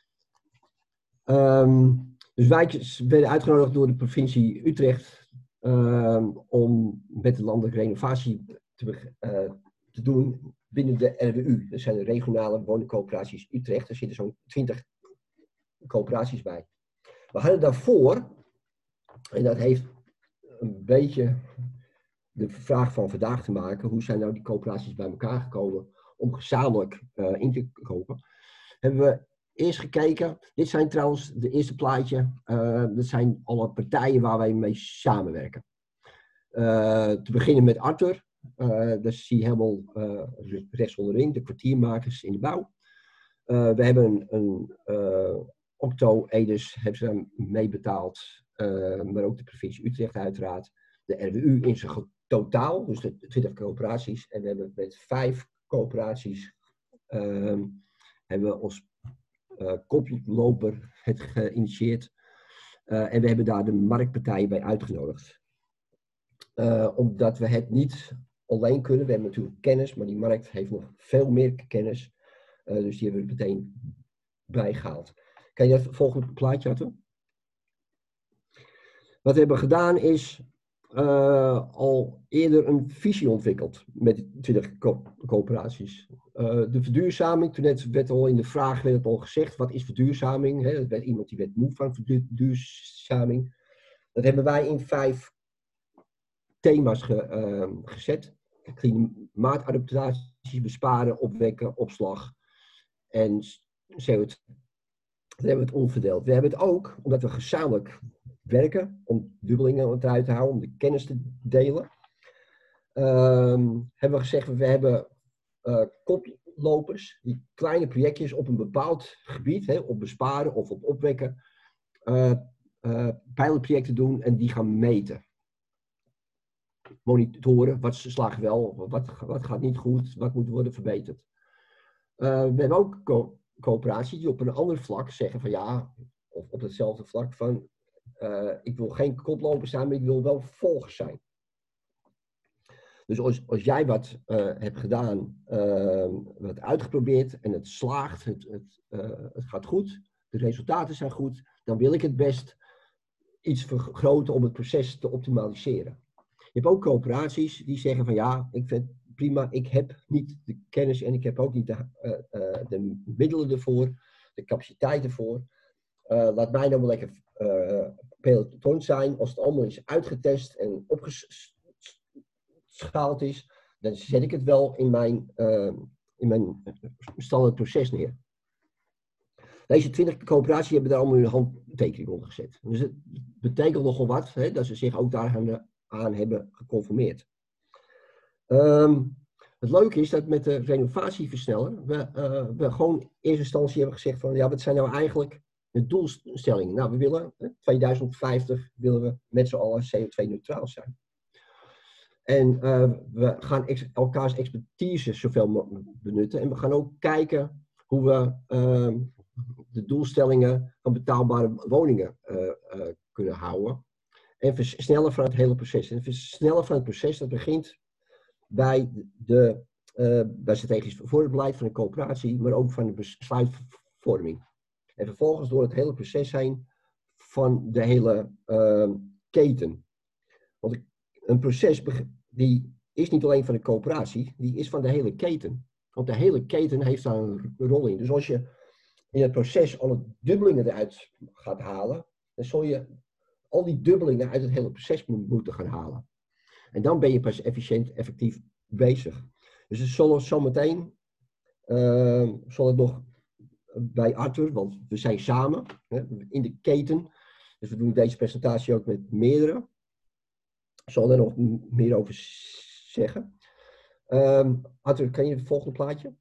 Dus wij werden uitgenodigd door de provincie Utrecht om met de landelijke renovatie te doen binnen de RWU. Dat zijn de regionale woningcoöperaties Utrecht. Er zitten zo'n 20 coöperaties bij. We hadden daarvoor, en dat heeft een beetje de vraag van vandaag te maken, hoe zijn nou die coöperaties bij elkaar gekomen om gezamenlijk in te kopen, hebben we eerst gekeken. Dit zijn trouwens de eerste plaatje. Dat zijn alle partijen waar wij mee samenwerken. Te beginnen met Arthur. Dat zie je helemaal rechts onderin, de kwartiermakers in de bouw. We hebben een Octo, Edis hebben ze mee betaald, maar ook de provincie Utrecht uiteraard. De RWU in zijn totaal, dus de 20 coöperaties. En we hebben met 5 coöperaties hebben we als koploper het geïnitieerd. En we hebben daar de marktpartijen bij uitgenodigd. Omdat we het niet alleen kunnen. We hebben natuurlijk kennis, maar die markt heeft nog veel meer kennis. Dus die hebben we meteen bijgehaald. Kan je het volgende plaatje laten? Wat we hebben gedaan is, al eerder een visie ontwikkeld met die 20 coöperaties. De verduurzaming, toen net werd al in de vraag werd al gezegd, wat is verduurzaming? Hè? Er werd iemand die werd moe van verduurzaming. Dat hebben wij in 5 thema's gezet. Klimaatadaptatie, besparen, opwekken, opslag en CO2. Dan hebben we het onverdeeld. We hebben het ook, omdat we gezamenlijk werken, om dubbelingen eruit te houden, om de kennis te delen. Hebben we gezegd, we hebben koplopers, die kleine projectjes op een bepaald gebied, op besparen of op opwekken, pilotprojecten doen en die gaan meten. Monitoren, wat slaagt wel, wat gaat niet goed, wat moet worden verbeterd. We hebben ook coöperaties die op een ander vlak zeggen van ja, of op hetzelfde vlak van ik wil geen koplopers zijn, maar ik wil wel volgers zijn. Dus als jij wat hebt gedaan, wat uitgeprobeerd en het slaagt, het gaat goed, de resultaten zijn goed, dan wil ik het best iets vergroten om het proces te optimaliseren. Je hebt ook coöperaties die zeggen van ja, ik vind het prima, ik heb niet de kennis en ik heb ook niet de middelen ervoor, de capaciteit ervoor. Laat mij nou wel lekker peloton zijn. Als het allemaal is uitgetest en opgeschaald is, dan zet ik het wel in mijn standaard proces neer. Deze 20 coöperaties hebben daar allemaal hun handtekening onder gezet. Dus het betekent nogal wat, hè, dat ze zich ook daar aan hebben geconformeerd. Het leuke is dat met de renovatieversneller we gewoon in eerste instantie hebben gezegd van ja, wat zijn nou eigenlijk de doelstellingen? Nou, we willen 2050 willen we met z'n allen CO2-neutraal zijn. En we gaan elkaars expertise zoveel mogelijk benutten. En we gaan ook kijken hoe we de doelstellingen van betaalbare woningen kunnen houden. En versnellen van het hele proces. En versnellen van het proces, dat begint bij strategisch voorbeleid van de coöperatie, maar ook van de besluitvorming. En vervolgens door het hele proces heen van de hele keten. Want een proces die is niet alleen van de coöperatie, die is van de hele keten. Want de hele keten heeft daar een rol in. Dus als je in het proces alle dubbelingen eruit gaat halen, dan zul je al die dubbelingen uit het hele proces moeten gaan halen. En dan ben je pas efficiënt, effectief bezig. Dus het zal zometeen, zal het nog bij Arthur, want we zijn samen in de keten. Dus we doen deze presentatie ook met meerdere. Ik zal daar nog meer over zeggen. Arthur, kan je het volgende plaatje?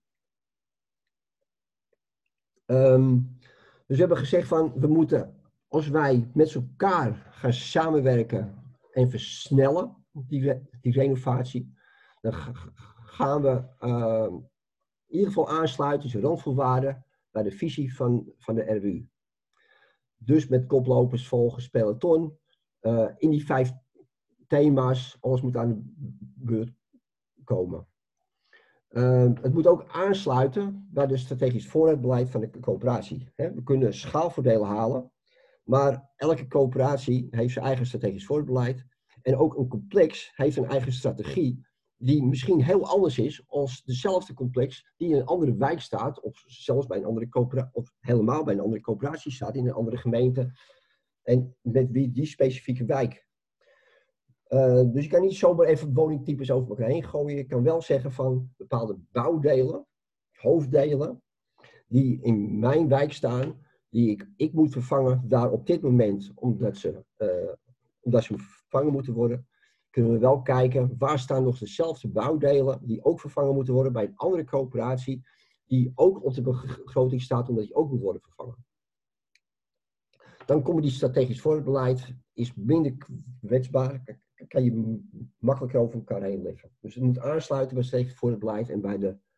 Dus we hebben gezegd van, we moeten, als wij met elkaar gaan samenwerken en versnellen die renovatie, dan gaan we in ieder geval aansluiten, dus randvoorwaarden, bij de visie van de RWU. Dus met koplopers, volgers, peloton, in die 5 thema's, alles moet aan de beurt komen. Het moet ook aansluiten bij het strategisch voorraadbeleid van de coöperatie. We kunnen schaalvoordelen halen, maar elke coöperatie heeft zijn eigen strategisch voorraadbeleid. En ook een complex heeft een eigen strategie, die misschien heel anders is als dezelfde complex die in een andere wijk staat, of zelfs bij een andere coöperatie, of helemaal bij een andere coöperatie staat, in een andere gemeente. En met wie die specifieke wijk. Dus je kan niet zomaar even woningtypes over elkaar heen gooien. Je kan wel zeggen van bepaalde bouwdelen, hoofddelen, die in mijn wijk staan, die ik moet vervangen daar op dit moment, omdat ze vervangen moeten worden, kunnen we wel kijken waar staan nog dezelfde bouwdelen die ook vervangen moeten worden bij een andere coöperatie, die ook op de begroting staat omdat die ook moet worden vervangen. Dan komen die strategisch voorbeleid, is minder kwetsbaar, kan je makkelijker over elkaar heen leggen. Dus het moet aansluiten bij strategisch voorbeleid en bij de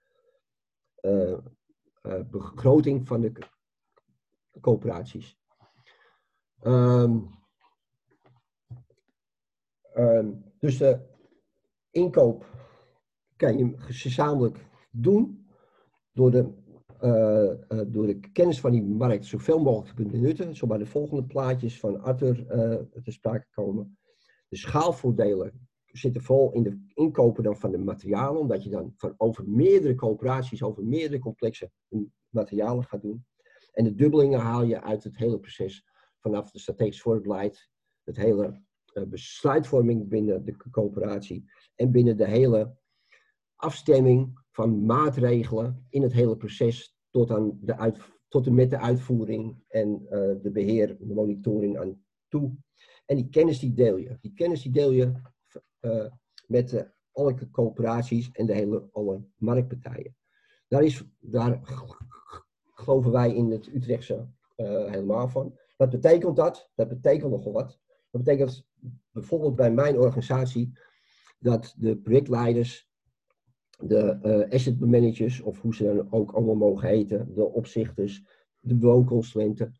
begroting van de coöperaties. Dus de inkoop kan je gezamenlijk doen door de kennis van die markt zoveel mogelijk te benutten. Zo bij de volgende plaatjes van Arthur te sprake komen. De schaalvoordelen zitten vol in de inkopen dan van de materialen, omdat je dan over meerdere coöperaties, over meerdere complexe materialen gaat doen. En de dubbelingen haal je uit het hele proces vanaf de strategisch voorbeleid, het hele besluitvorming binnen de coöperatie en binnen de hele afstemming van maatregelen in het hele proces tot en met de uitvoering en de beheer, de monitoring aan toe. En die kennis die deel je. Die kennis die deel je met alle coöperaties en alle marktpartijen. Daar geloven wij in het Utrechtse helemaal van. Wat betekent dat? Dat betekent nogal wat. Dat betekent bijvoorbeeld bij mijn organisatie dat de projectleiders, de asset managers, of hoe ze dan ook allemaal mogen heten, de opzichters, de woonconsulenten,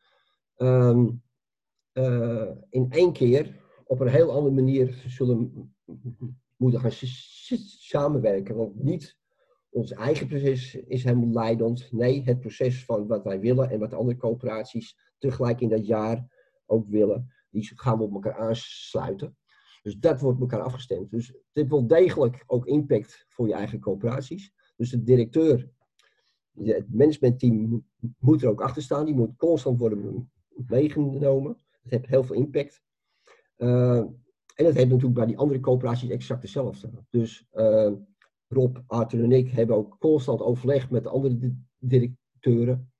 in één keer op een heel andere manier zullen moeten gaan samenwerken. Want niet ons eigen proces is helemaal leidend. Nee, het proces van wat wij willen en wat andere coöperaties tegelijk in dat jaar ook willen, die gaan we op elkaar aansluiten. Dus dat wordt op elkaar afgestemd. Dus het heeft wel degelijk ook impact voor je eigen coöperaties. Dus de directeur, het managementteam moet er ook achter staan. Die moet constant worden meegenomen. Dat heeft heel veel impact. En dat heeft natuurlijk bij die andere coöperaties exact hetzelfde. Dus Rob, Arthur en ik hebben ook constant overleg met de andere directeuren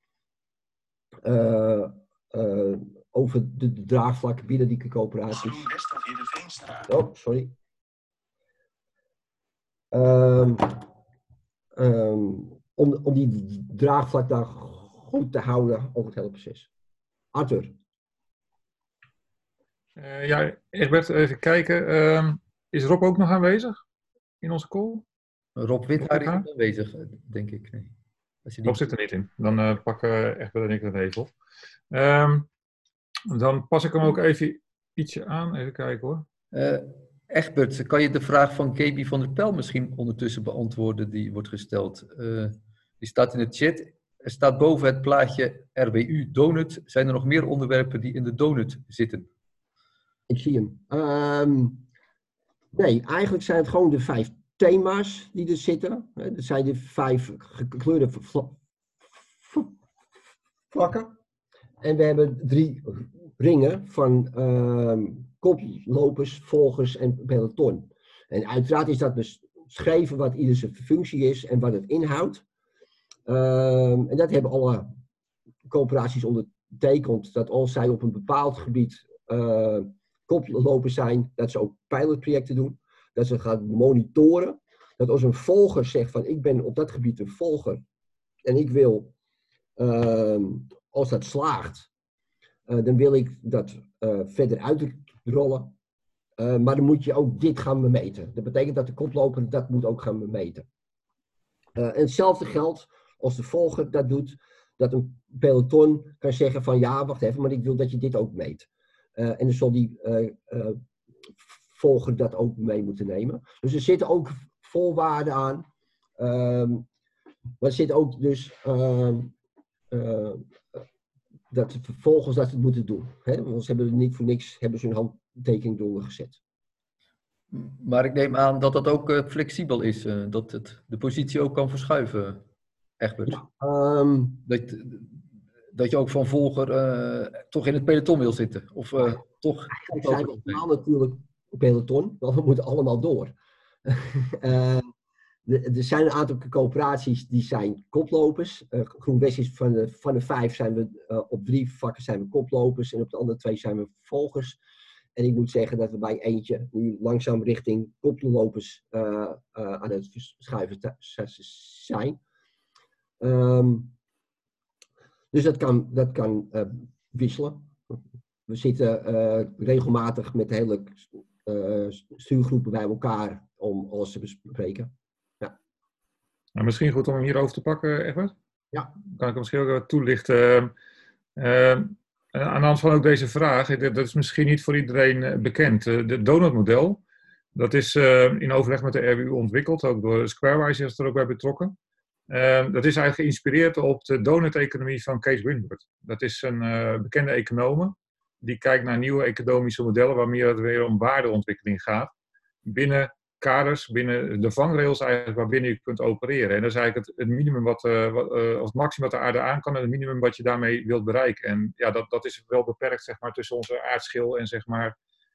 over de draagvlakken binnen die coöperaties. Oh, sorry. Om die draagvlak daar goed te houden over het hele proces. Arthur. Ja, Egbert, even kijken. Is Rob ook nog aanwezig in onze call? Rob Withaar is niet aanwezig, denk ik. Nee. Rob zit er niet in. Dan pakken Egbert en ik dat even op. Dan pas ik hem ook even ietsje aan. Even kijken hoor. Egbert, kan je de vraag van Gaby van der Pel misschien ondertussen beantwoorden die wordt gesteld? Die staat in de chat. Er staat boven het plaatje RWU Donut. Zijn er nog meer onderwerpen die in de donut zitten? Ik zie hem. Nee, eigenlijk zijn het gewoon de 5 thema's die er zitten. Dat zijn de 5 gekleurde vlakken. En we hebben 3 ringen van koplopers, volgers en peloton. En uiteraard is dat beschreven wat ieder zijn functie is en wat het inhoudt. En dat hebben alle coöperaties ondertekend, dat als zij op een bepaald gebied koplopers zijn, dat ze ook pilotprojecten doen, dat ze gaan monitoren, dat als een volger zegt van ik ben op dat gebied een volger en ik wil, als dat slaagt, dan wil ik dat verder uitrollen, maar dan moet je ook dit gaan bemeten. Dat betekent dat de koploper dat moet ook gaan bemeten. En hetzelfde geldt als de volger dat doet, dat een peloton kan zeggen van ja, wacht even, maar ik wil dat je dit ook meet. En dan zal die volger dat ook mee moeten nemen. Dus er zitten ook voorwaarden aan. Maar er zit ook dus dat de vervolgers dat het moeten doen. Hè? Want ze hebben niet voor niks hebben ze hun handtekening eronder gezet. Maar ik neem aan dat dat ook flexibel is. Dat het de positie ook kan verschuiven, Egbert. Ja, dat je ook van volger toch in het peloton wil zitten. Of toch... Eigenlijk zijn we allemaal natuurlijk peloton, want we moeten allemaal door. Er zijn een aantal coöperaties die zijn koplopers. GroenWest is van de 5 zijn we op 3 vakken zijn we koplopers en op de andere 2 zijn we volgers. En ik moet zeggen dat we bij eentje nu langzaam richting koplopers aan het verschuiven zijn. Dus dat kan wisselen. We zitten regelmatig met de hele stuurgroepen bij elkaar om alles te bespreken. Ja. Nou, misschien goed om hem hierover te pakken, Egbert. Ja. Dan kan ik hem misschien ook wat toelichten. Aan de hand van ook deze vraag, dat is misschien niet voor iedereen bekend. Het donutmodel, dat is in overleg met de RWU ontwikkeld, ook door Squarewise is er ook bij betrokken. Dat is eigenlijk geïnspireerd op de donut-economie van Kees Winburd. Dat is een bekende econoom. die kijkt naar nieuwe economische modellen, waarmee het weer om waardeontwikkeling gaat. Binnen kaders, binnen de vangrails eigenlijk, waarbinnen je kunt opereren. En dat is eigenlijk het minimum of het maximum wat de aarde aan kan en het minimum wat je daarmee wilt bereiken. En ja, dat is wel beperkt, zeg maar, tussen onze aardschil en, zeg maar,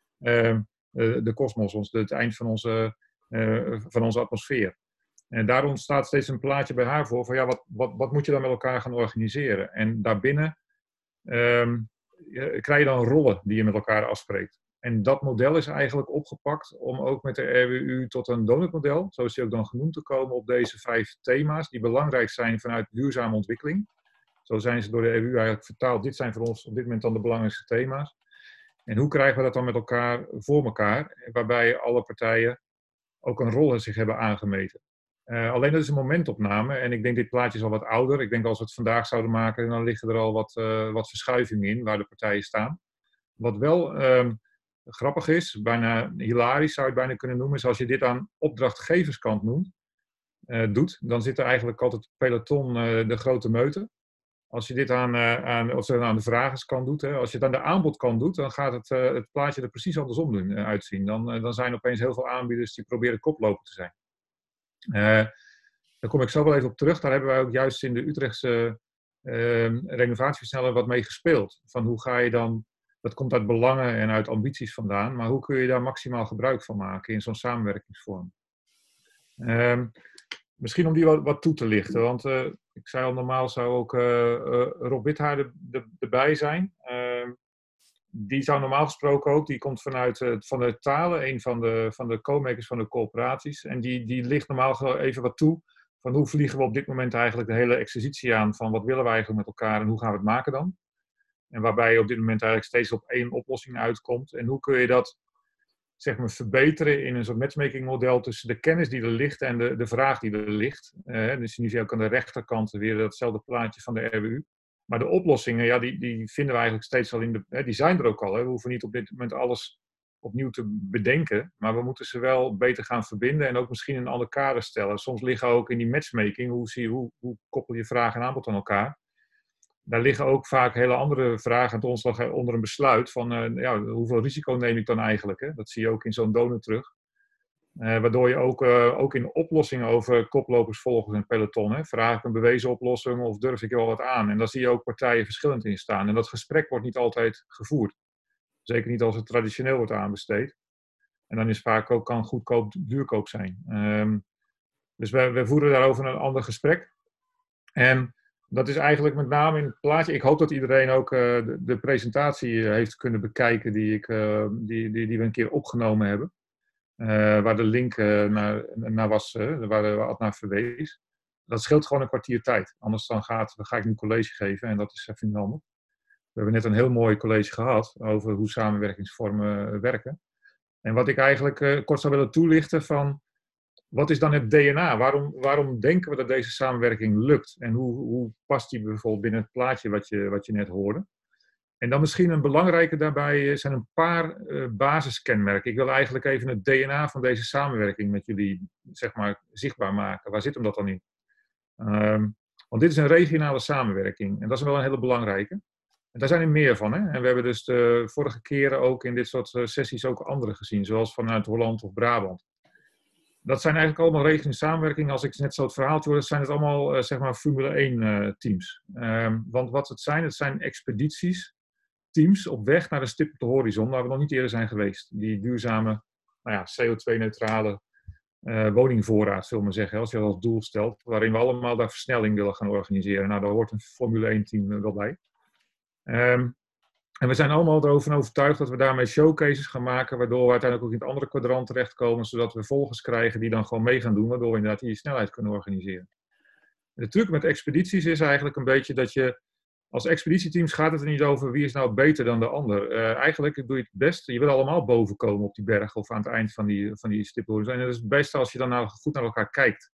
de kosmos, het eind van onze atmosfeer. En daar ontstaat steeds een plaatje bij haar voor van ja, wat moet je dan met elkaar gaan organiseren? En daarbinnen krijg je dan rollen die je met elkaar afspreekt. En dat model is eigenlijk opgepakt om ook met de RWU tot een donutmodel, zo is die ook dan genoemd, te komen op deze 5 thema's die belangrijk zijn vanuit duurzame ontwikkeling. Zo zijn ze door de RWU eigenlijk vertaald. Dit zijn voor ons op dit moment dan de belangrijkste thema's. En hoe krijgen we dat dan met elkaar voor elkaar, waarbij alle partijen ook een rol in zich hebben aangemeten. Alleen dat is een momentopname en ik denk dit plaatje is al wat ouder. Ik denk als we het vandaag zouden maken, dan liggen er al wat verschuivingen in waar de partijen staan. Wat wel grappig is, bijna hilarisch zou je het bijna kunnen noemen, is als je dit aan opdrachtgeverskant doet, dan zit er eigenlijk altijd peloton de grote meute. Als je dit aan de vragerskant doet, als je het aan de aanbodkant doet, dan gaat het plaatje er precies andersom uitzien. Dan zijn er opeens heel veel aanbieders die proberen koploper te zijn. Daar kom ik zo wel even op terug. Daar hebben wij ook juist in de Utrechtse renovatieversneller wat mee gespeeld. Van hoe ga je dan, dat komt uit belangen en uit ambities vandaan, maar hoe kun je daar maximaal gebruik van maken in zo'n samenwerkingsvorm? Misschien om die wat toe te lichten, want ik zei al, normaal zou ook Rob Withaar erbij zijn. Die zou normaal gesproken ook, die komt van de Talen, een van de co-makers van de coöperaties. En die ligt normaal even wat toe van hoe vliegen we op dit moment eigenlijk de hele exercitie aan van wat willen we eigenlijk met elkaar en hoe gaan we het maken dan? En waarbij je op dit moment eigenlijk steeds op 1 oplossing uitkomt. En hoe kun je dat, zeg maar, verbeteren in een soort matchmaking model tussen de kennis die er ligt en de vraag die er ligt. Dus nu zie je ook aan de rechterkant weer datzelfde plaatje van de RWU. Maar de oplossingen, ja, die vinden we eigenlijk steeds al die zijn er ook al. Hè. We hoeven niet op dit moment alles opnieuw te bedenken, maar we moeten ze wel beter gaan verbinden en ook misschien in een ander kader stellen. Soms liggen ook in die matchmaking, hoe koppel je vraag en aanbod aan elkaar? Daar liggen ook vaak hele andere vragen ten grondslag onder een besluit van hoeveel risico neem ik dan eigenlijk? Hè? Dat zie je ook in zo'n donut terug. Waardoor je ook in oplossingen over koplopers, volgers en peloton, hè, vraag ik een bewezen oplossing of durf ik er wel wat aan? En daar zie je ook partijen verschillend in staan. En dat gesprek wordt niet altijd gevoerd. Zeker niet als het traditioneel wordt aanbesteed. En dan is vaak ook kan goedkoop duurkoop zijn. Dus we voeren daarover een ander gesprek. En dat is eigenlijk met name in het plaatje. Ik hoop dat iedereen ook de presentatie heeft kunnen bekijken die we een keer opgenomen hebben. Waar de link naar was, waar Ad naar verwees. Dat scheelt gewoon een kwartier tijd. Anders dan ga ik nu college geven en dat is even niet handig. We hebben net een heel mooi college gehad over hoe samenwerkingsvormen werken. En wat ik eigenlijk kort zou willen toelichten van, wat is dan het DNA? Waarom denken we dat deze samenwerking lukt? En hoe past die bijvoorbeeld binnen het plaatje wat je net hoorde? En dan misschien een belangrijke daarbij zijn een paar basiskenmerken. Ik wil eigenlijk even het DNA van deze samenwerking met jullie, zeg maar, zichtbaar maken. Waar zit hem dat dan in? Want dit is een regionale samenwerking. En dat is wel een hele belangrijke. En daar zijn er meer van. Hè? En we hebben dus de vorige keren ook in dit soort sessies ook andere gezien. Zoals vanuit Holland of Brabant. Dat zijn eigenlijk allemaal regionale samenwerkingen. Als ik net zo het verhaaltje hoor, zijn het allemaal zeg maar Formule 1 teams. Want wat het zijn expedities, teams op weg naar een stip op de horizon, waar we nog niet eerder zijn geweest. Die duurzame, CO2-neutrale woningvoorraad, zullen we maar zeggen, als je dat als doel stelt, waarin we allemaal daar versnelling willen gaan organiseren. Nou, daar hoort een Formule 1-team wel bij. En we zijn allemaal erover overtuigd dat we daarmee showcases gaan maken, waardoor we uiteindelijk ook in het andere kwadrant terechtkomen, zodat we volgers krijgen die dan gewoon mee gaan doen, waardoor we inderdaad die snelheid kunnen organiseren. De truc met expedities is eigenlijk een beetje dat je, als expeditieteams gaat het er niet over wie is nou beter dan de ander. Eigenlijk doe je het beste, je wil allemaal boven komen op die berg of aan het eind van die stiphorizon. En het is het beste als je dan nou goed naar elkaar kijkt.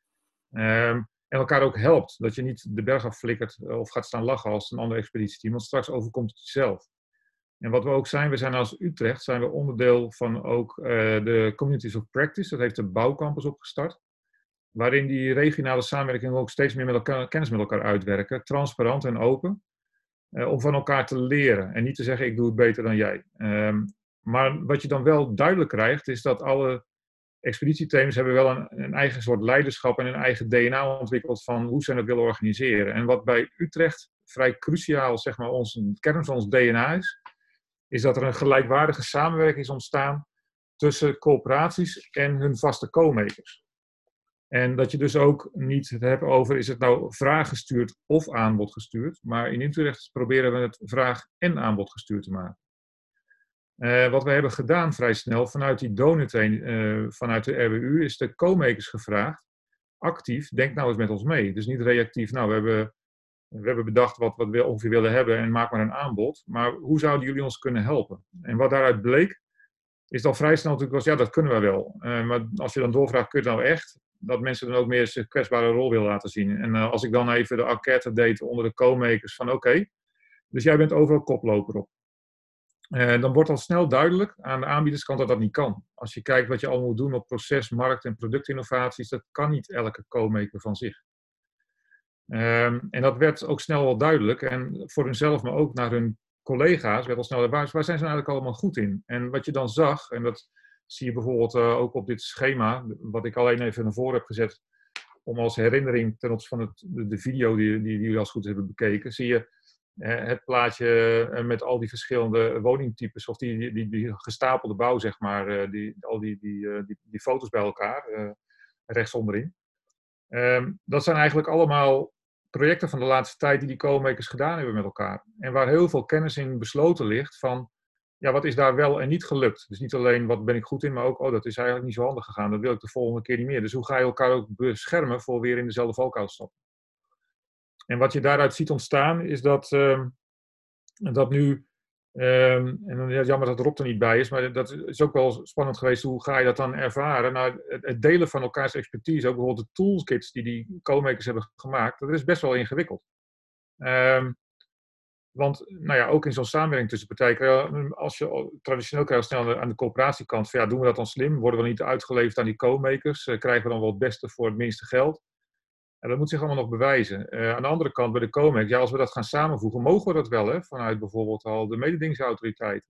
En elkaar ook helpt. Dat je niet de berg afflikkert of gaat staan lachen als een ander expeditieteam. Want straks overkomt het jezelf. En wat we ook zijn, we zijn als Utrecht zijn we onderdeel van ook de Communities of Practice. Dat heeft de Bouwcampus opgestart. Waarin die regionale samenwerking ook steeds meer met elkaar, kennis met elkaar uitwerken. Transparant en open. om van elkaar te leren. En niet te zeggen, ik doe het beter dan jij. Maar wat je dan wel duidelijk krijgt, is dat alle expeditieteams hebben wel een eigen soort leiderschap en een eigen DNA ontwikkeld van hoe ze het willen organiseren. En wat bij Utrecht vrij cruciaal, zeg maar, de kern van ons DNA is dat er een gelijkwaardige samenwerking is ontstaan tussen coöperaties en hun vaste co-makers. En dat je dus ook niet het hebt over, is het nou vraaggestuurd of aanbodgestuurd, maar in Utrecht proberen we het vraag- en aanbodgestuurd te maken. Wat we hebben gedaan vrij snel vanuit die donut vanuit de RWU, is de co-makers gevraagd, actief, denk nou eens met ons mee. Dus niet reactief, nou we hebben bedacht wat we ongeveer willen hebben en maak maar een aanbod. Maar hoe zouden jullie ons kunnen helpen? En wat daaruit bleek, is dan vrij snel natuurlijk was, ja, dat kunnen we wel. Maar als je dan doorvraagt, kun je het nou echt? Dat mensen dan ook meer zijn kwetsbare rol willen laten zien. En als ik dan even de enquête deed onder de co-makers van oké, dus jij bent overal koploper op. Dan wordt al snel duidelijk aan de aanbiederskant dat dat niet kan. Als je kijkt wat je allemaal moet doen op proces, markt en productinnovaties, dat kan niet elke co-maker van zich. En dat werd ook snel wel duidelijk. En voor hunzelf, maar ook naar hun collega's, werd al snel, waar zijn ze eigenlijk allemaal goed in? En wat je dan zag, en dat zie je bijvoorbeeld ook op dit schema, wat ik alleen even naar voren heb gezet, om als herinnering ten opzichte van de video die jullie als goed hebben bekeken, zie je het plaatje met al die verschillende woningtypes, of die gestapelde bouw, zeg maar, die foto's bij elkaar, rechts onderin. Dat zijn eigenlijk allemaal projecten van de laatste tijd die co-makers gedaan hebben met elkaar. En waar heel veel kennis in besloten ligt van, ja, wat is daar wel en niet gelukt. Dus niet alleen wat ben ik goed in, maar ook, dat is eigenlijk niet zo handig gegaan. Dat wil ik de volgende keer niet meer. Dus hoe ga je elkaar ook beschermen voor weer in dezelfde valkuil te stappen. En wat je daaruit ziet ontstaan is dat nu, en dan is het jammer dat Rob er niet bij is, maar dat is ook wel spannend geweest, hoe ga je dat dan ervaren? Nou, het delen van elkaars expertise, ook bijvoorbeeld de toolkits die co-makers hebben gemaakt, dat is best wel ingewikkeld. Want nou ja, ook in zo'n samenwerking tussen partijen, als je traditioneel krijgt snel aan de coöperatiekant, van, ja, doen we dat dan slim? Worden we niet uitgeleverd aan die co-makers? Krijgen we dan wel het beste voor het minste geld? En dat moet zich allemaal nog bewijzen. Aan de andere kant, bij de COMEX, ja, als we dat gaan samenvoegen, mogen we dat wel, hè, vanuit bijvoorbeeld al de mededingingsautoriteiten.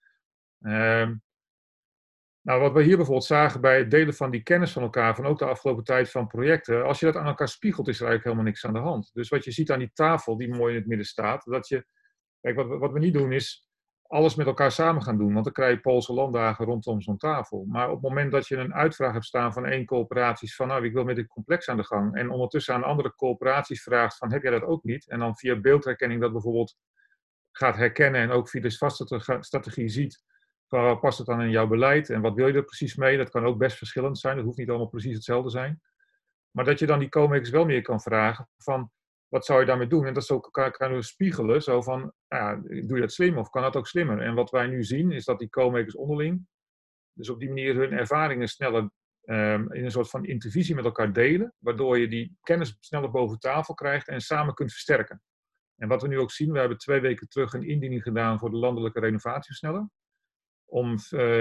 Nou, wat we hier bijvoorbeeld zagen bij het delen van die kennis van elkaar, van ook de afgelopen tijd van projecten, als je dat aan elkaar spiegelt, is er eigenlijk helemaal niks aan de hand. Dus wat je ziet aan die tafel, die mooi in het midden staat, dat je, kijk, wat we niet doen is alles met elkaar samen gaan doen, want dan krijg je Poolse landdagen rondom zo'n tafel. Maar op het moment dat je een uitvraag hebt staan van één coöperaties van, nou, ik wil met dit complex aan de gang, en ondertussen aan andere coöperaties vraagt van, heb jij dat ook niet? En dan via beeldherkenning dat bijvoorbeeld gaat herkennen en ook via de vaste strategie ziet, van, past het dan in jouw beleid en wat wil je er precies mee? Dat kan ook best verschillend zijn, dat hoeft niet allemaal precies hetzelfde zijn. Maar dat je dan die co-makers wel meer kan vragen van, wat zou je daarmee doen? En dat ze ook elkaar kunnen spiegelen, zo van, ja, doe je dat slim of kan dat ook slimmer? En wat wij nu zien, is dat die co-makers onderling, dus op die manier hun ervaringen sneller in een soort van intervisie met elkaar delen, waardoor je die kennis sneller boven tafel krijgt en samen kunt versterken. En wat we nu ook zien, we hebben 2 weken terug een indiening gedaan voor de landelijke renovatieversneller. Om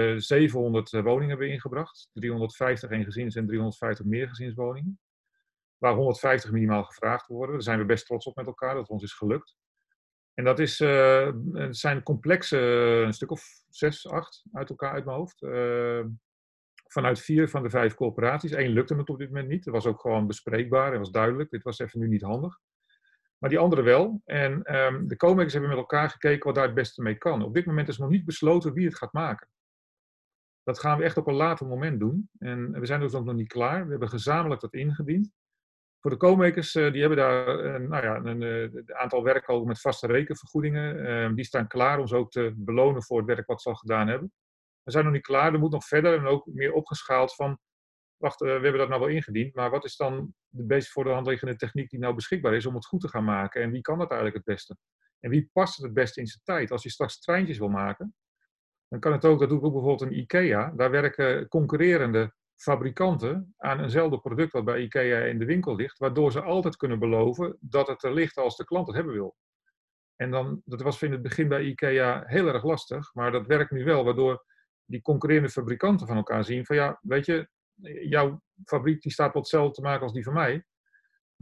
700 woningen hebben we ingebracht, 350 eengezins en 350 meergezinswoningen. Waar 150 minimaal gevraagd worden. Daar zijn we best trots op met elkaar, dat het ons is gelukt. En dat is, het zijn complexen, een stuk of 6, 8 uit elkaar uit mijn hoofd. Vanuit 4 van de 5 coöperaties. 1 lukte het op dit moment niet. Dat was ook gewoon bespreekbaar en was duidelijk. Dit was even nu niet handig. Maar die andere wel. En de co-makers hebben met elkaar gekeken wat daar het beste mee kan. Op dit moment is nog niet besloten wie het gaat maken. Dat gaan we echt op een later moment doen. En we zijn dus ook nog niet klaar. We hebben gezamenlijk dat ingediend. Voor de co-makers, die hebben daar een aantal werken ook met vaste rekenvergoedingen. Die staan klaar om ze ook te belonen voor het werk wat ze al gedaan hebben. We zijn nog niet klaar, er moet nog verder en ook meer opgeschaald van, wacht, we hebben dat nou wel ingediend, maar wat is dan de meest voor de hand liggende techniek die nou beschikbaar is om het goed te gaan maken? En wie kan dat eigenlijk het beste? En wie past het beste in zijn tijd? Als je straks treintjes wil maken, dan kan het ook, dat doe ik ook bijvoorbeeld in IKEA, daar werken concurrerende fabrikanten aan eenzelfde product wat bij IKEA in de winkel ligt, waardoor ze altijd kunnen beloven dat het er ligt als de klant het hebben wil. En dan, dat was in het begin bij IKEA heel erg lastig, maar dat werkt nu wel, waardoor die concurrerende fabrikanten van elkaar zien van, ja, weet je, jouw fabriek die staat wat hetzelfde te maken als die van mij,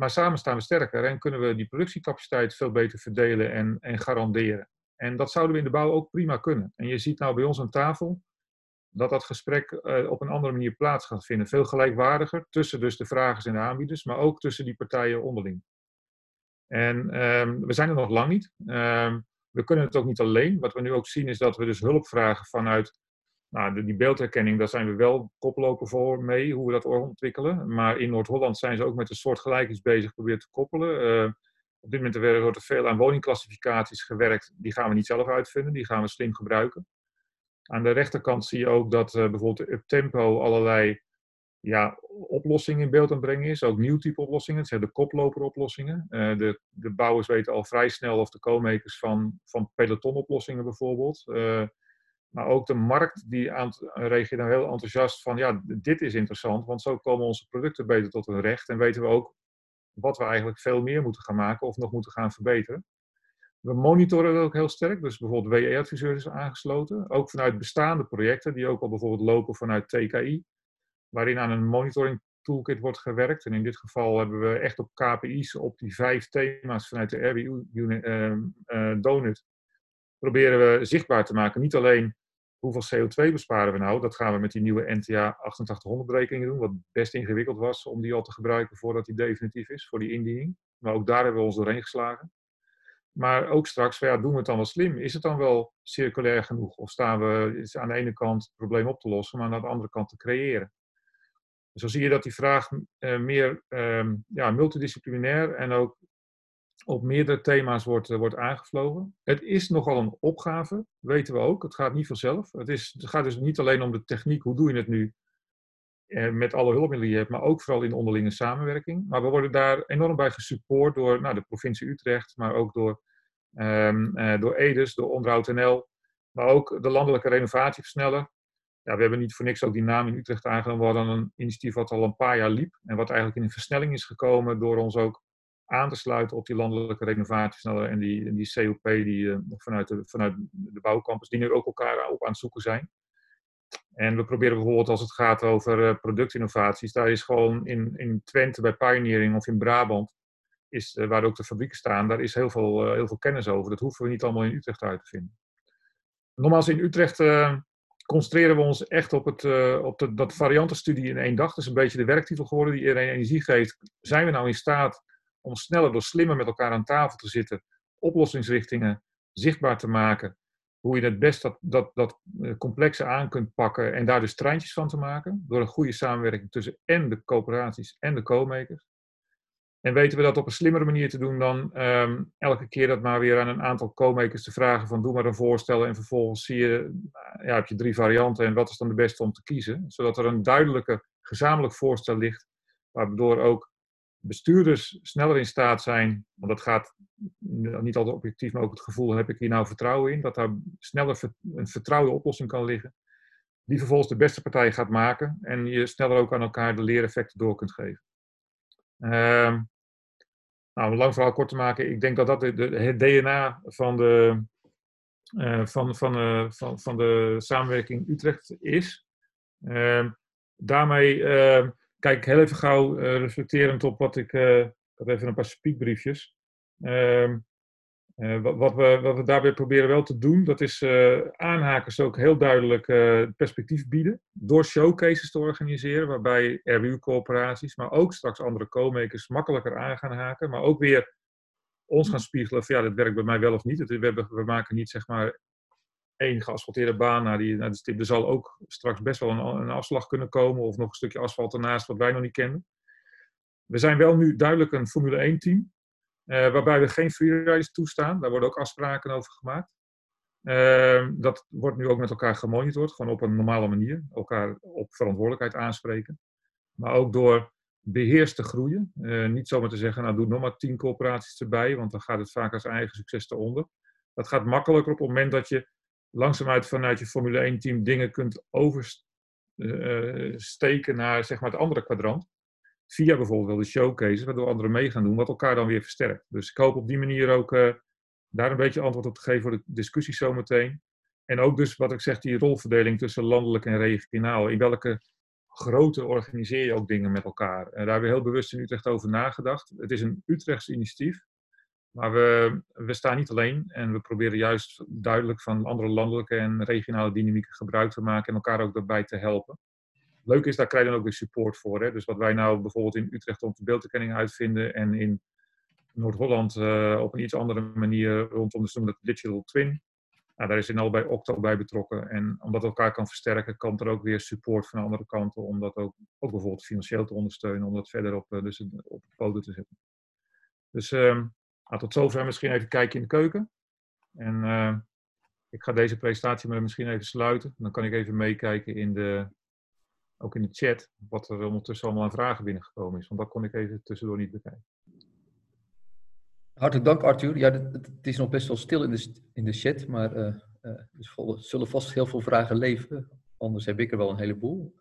Maar samen staan we sterker en kunnen we die productiecapaciteit veel beter verdelen en garanderen. En dat zouden we in de bouw ook prima kunnen. En je ziet nou bij ons aan tafel dat gesprek op een andere manier plaats gaat vinden. Veel gelijkwaardiger tussen dus de vragers en de aanbieders, maar ook tussen die partijen onderling. En we zijn er nog lang niet. We kunnen het ook niet alleen. Wat we nu ook zien is dat we dus hulp vragen vanuit die beeldherkenning. Daar zijn we wel koploper voor mee, hoe we dat ontwikkelen. Maar in Noord-Holland zijn ze ook met een soort gelijk iets bezig proberen te koppelen. Op dit moment wordt er veel aan woningklassificaties gewerkt. Die gaan we niet zelf uitvinden, die gaan we slim gebruiken. Aan de rechterkant zie je ook dat bijvoorbeeld Uptempo allerlei oplossingen in beeld aan het brengen is. Ook nieuw type oplossingen, het zijn de koploperoplossingen. De bouwers weten al vrij snel, of de co-makers, van pelotonoplossingen bijvoorbeeld. Maar ook de markt die reageert dan heel enthousiast van dit is interessant, want zo komen onze producten beter tot hun recht en weten we ook wat we eigenlijk veel meer moeten gaan maken of nog moeten gaan verbeteren. We monitoren dat ook heel sterk, dus bijvoorbeeld WE-adviseurs is aangesloten. Ook vanuit bestaande projecten, die ook al bijvoorbeeld lopen vanuit TKI, waarin aan een monitoring toolkit wordt gewerkt. En in dit geval hebben we echt op KPI's, op die 5 thema's vanuit de RWU-donut, proberen we zichtbaar te maken. Niet alleen hoeveel CO2 besparen we nou, dat gaan we met die nieuwe NTA 8800 berekeningen doen, wat best ingewikkeld was om die al te gebruiken voordat die definitief is, voor die indiening. Maar ook daar hebben we ons doorheen geslagen. Maar ook straks, doen we het dan wel slim? Is het dan wel circulair genoeg? Of staan we aan de ene kant het probleem op te lossen, maar aan de andere kant te creëren? Zo zie je dat die vraag meer multidisciplinair en ook op meerdere thema's wordt aangevlogen. Het is nogal een opgave, weten we ook. Het gaat niet vanzelf. Het gaat dus niet alleen om de techniek, hoe doe je het nu met alle hulpmiddelen die je hebt, maar ook vooral in onderlinge samenwerking. Maar we worden daar enorm bij gesupport door de provincie Utrecht, maar ook door EDES, door Onderhoud NL, maar ook de landelijke renovatieversneller. Ja, we hebben niet voor niks ook die naam in Utrecht aangenomen. We hadden een initiatief wat al een paar jaar liep en wat eigenlijk in een versnelling is gekomen door ons ook aan te sluiten op die landelijke renovatieversneller en die COP die vanuit de bouwcampus, die nu ook elkaar op aan het zoeken zijn. En we proberen bijvoorbeeld als het gaat over productinnovaties, daar is gewoon in Twente bij Pioneering of in Brabant, waar ook de fabrieken staan, daar is heel veel kennis over. Dat hoeven we niet allemaal in Utrecht uit te vinden. Nogmaals, in Utrecht concentreren we ons echt op dat variantenstudie in 1 dag. Dat is een beetje de werktitel geworden die iedereen energie geeft. Zijn we nou in staat om sneller door slimmer met elkaar aan tafel te zitten, oplossingsrichtingen zichtbaar te maken, hoe je het best dat complexe aan kunt pakken en daar dus treintjes van te maken, door een goede samenwerking tussen en de coöperaties en de co-makers. En weten we dat op een slimmere manier te doen dan elke keer dat maar weer aan een aantal co-makers te vragen van doe maar een voorstel en vervolgens heb je 3 varianten en wat is dan de beste om te kiezen. Zodat er een duidelijke gezamenlijk voorstel ligt, waardoor ook bestuurders sneller in staat zijn, want dat gaat niet altijd objectief, maar ook het gevoel, heb ik hier nou vertrouwen in, dat daar sneller een vertrouwde oplossing kan liggen, die vervolgens de beste partij gaat maken en je sneller ook aan elkaar de leereffecten door kunt geven. Om een lang verhaal kort te maken, ik denk dat dat het DNA van de samenwerking Utrecht is. Daarmee kijk ik heel even gauw reflecterend op wat ik had even een paar speakbriefjes. Wat we daarbij proberen wel te doen, dat is aanhakers ook heel duidelijk perspectief bieden. Door showcases te organiseren, waarbij RWU-coöperaties, maar ook straks andere co-makers makkelijker aan gaan haken. Maar ook weer ons gaan spiegelen van dat werkt bij mij wel of niet. We maken niet zeg maar 1 geasfalteerde baan naar de stip. Er zal ook straks best wel een afslag kunnen komen of nog een stukje asfalt ernaast wat wij nog niet kennen. We zijn wel nu duidelijk een Formule 1 team. Waarbij we geen freeriders toestaan. Daar worden ook afspraken over gemaakt. Dat wordt nu ook met elkaar gemonitord. Gewoon op een normale manier. Elkaar op verantwoordelijkheid aanspreken. Maar ook door beheerst te groeien. Niet zomaar te zeggen, doe nog maar 10 coöperaties erbij. Want dan gaat het vaak als eigen succes eronder. Dat gaat makkelijker op het moment dat je langzaamuit vanuit je Formule 1 team dingen kunt oversteken naar zeg maar, het andere kwadrant. Via bijvoorbeeld wel de showcases, waardoor anderen mee gaan doen, wat elkaar dan weer versterkt. Dus ik hoop op die manier ook daar een beetje antwoord op te geven voor de discussie zometeen. En ook dus wat ik zeg, die rolverdeling tussen landelijk en regionaal. In welke grootte organiseer je ook dingen met elkaar. En daar hebben we heel bewust in Utrecht over nagedacht. Het is een Utrechts initiatief, maar we staan niet alleen. En we proberen juist duidelijk van andere landelijke en regionale dynamieken gebruik te maken en elkaar ook daarbij te helpen. Leuk is, daar krijg je dan ook weer support voor. Hè? Dus wat wij nou bijvoorbeeld in Utrecht rond de beeldherkenning uitvinden en in Noord-Holland op een iets andere manier rondom de Digital Twin. Nou, daar is in allebei Octo bij betrokken. En omdat het elkaar kan versterken, komt er ook weer support van de andere kanten om dat ook bijvoorbeeld financieel te ondersteunen, om dat verder op de poten te zetten. Dus tot zover misschien even kijken in de keuken. En ik ga deze presentatie maar misschien even sluiten. Dan kan ik even meekijken ook in de chat, wat er ondertussen allemaal aan vragen binnengekomen is. Want dat kon ik even tussendoor niet bekijken. Hartelijk dank, Arthur. Ja, het is nog best wel stil in de chat, maar er zullen vast heel veel vragen leven. Anders heb ik er wel een heleboel.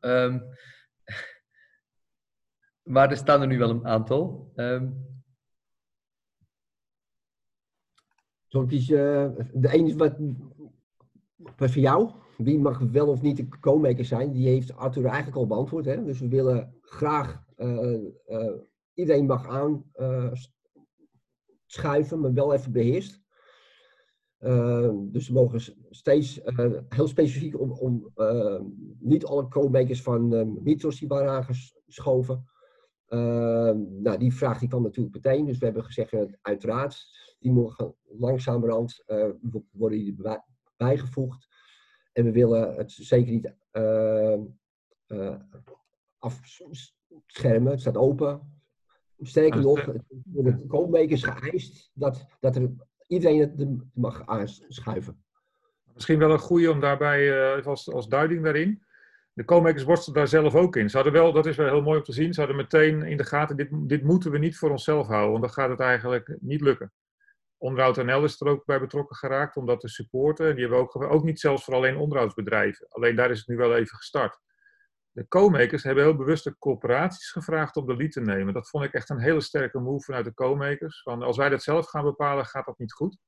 Maar er staan er nu wel een aantal. De ene is wat voor jou. Wie mag wel of niet de co-maker zijn? Die heeft Arthur eigenlijk al beantwoord. Hè? Dus we willen graag, iedereen mag aanschuiven, maar wel even beheerst. Dus we mogen steeds heel specifiek om niet alle co-makers van Mythos die waren aangeschoven. Nou, die vraag die kwam natuurlijk meteen. Dus we hebben gezegd, uiteraard, die mogen langzamerhand worden die bijgevoegd. En we willen het zeker niet afschermen. Het staat open. Sterker nog, de co-makers geëist dat iedereen het mag aanschuiven. Misschien wel een goede om daarbij als duiding daarin. De co-makers worstelen daar zelf ook in. Ze hadden wel, dat is wel heel mooi om te zien, ze hadden meteen in de gaten, dit moeten we niet voor onszelf houden, want dan gaat het eigenlijk niet lukken. Onderhoud NL is er ook bij betrokken geraakt om dat te supporten. Die hebben ook niet zelfs voor alleen onderhoudsbedrijven. Alleen daar is het nu wel even gestart. De co-makers hebben heel bewust de corporaties gevraagd om de lead te nemen. Dat vond ik echt een hele sterke move vanuit de co-makers. Van als wij dat zelf gaan bepalen, gaat dat niet goed.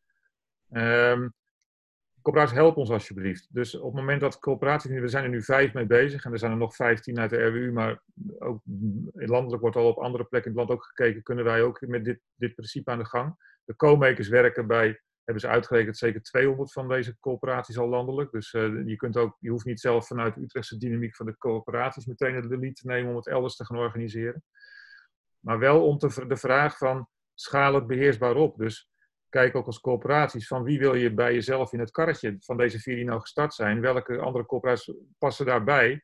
Corporaties, help ons alsjeblieft. Dus op het moment dat corporaties, we zijn er nu 5 mee bezig en er zijn er nog 15 uit de RWU, maar ook landelijk wordt al op andere plekken in het land ook gekeken, kunnen wij ook met dit principe aan de gang. De co-makers werken bij, hebben ze uitgerekend, zeker 200 van deze corporaties al landelijk. Dus je hoeft niet zelf vanuit de Utrechtse dynamiek van de corporaties meteen de lead te nemen om het elders te gaan organiseren. Maar wel om de vraag van, schaal het beheersbaar op. Dus kijk ook als corporaties van wie wil je bij jezelf in het karretje van deze 4 die nou gestart zijn. Welke andere corporaties passen daarbij?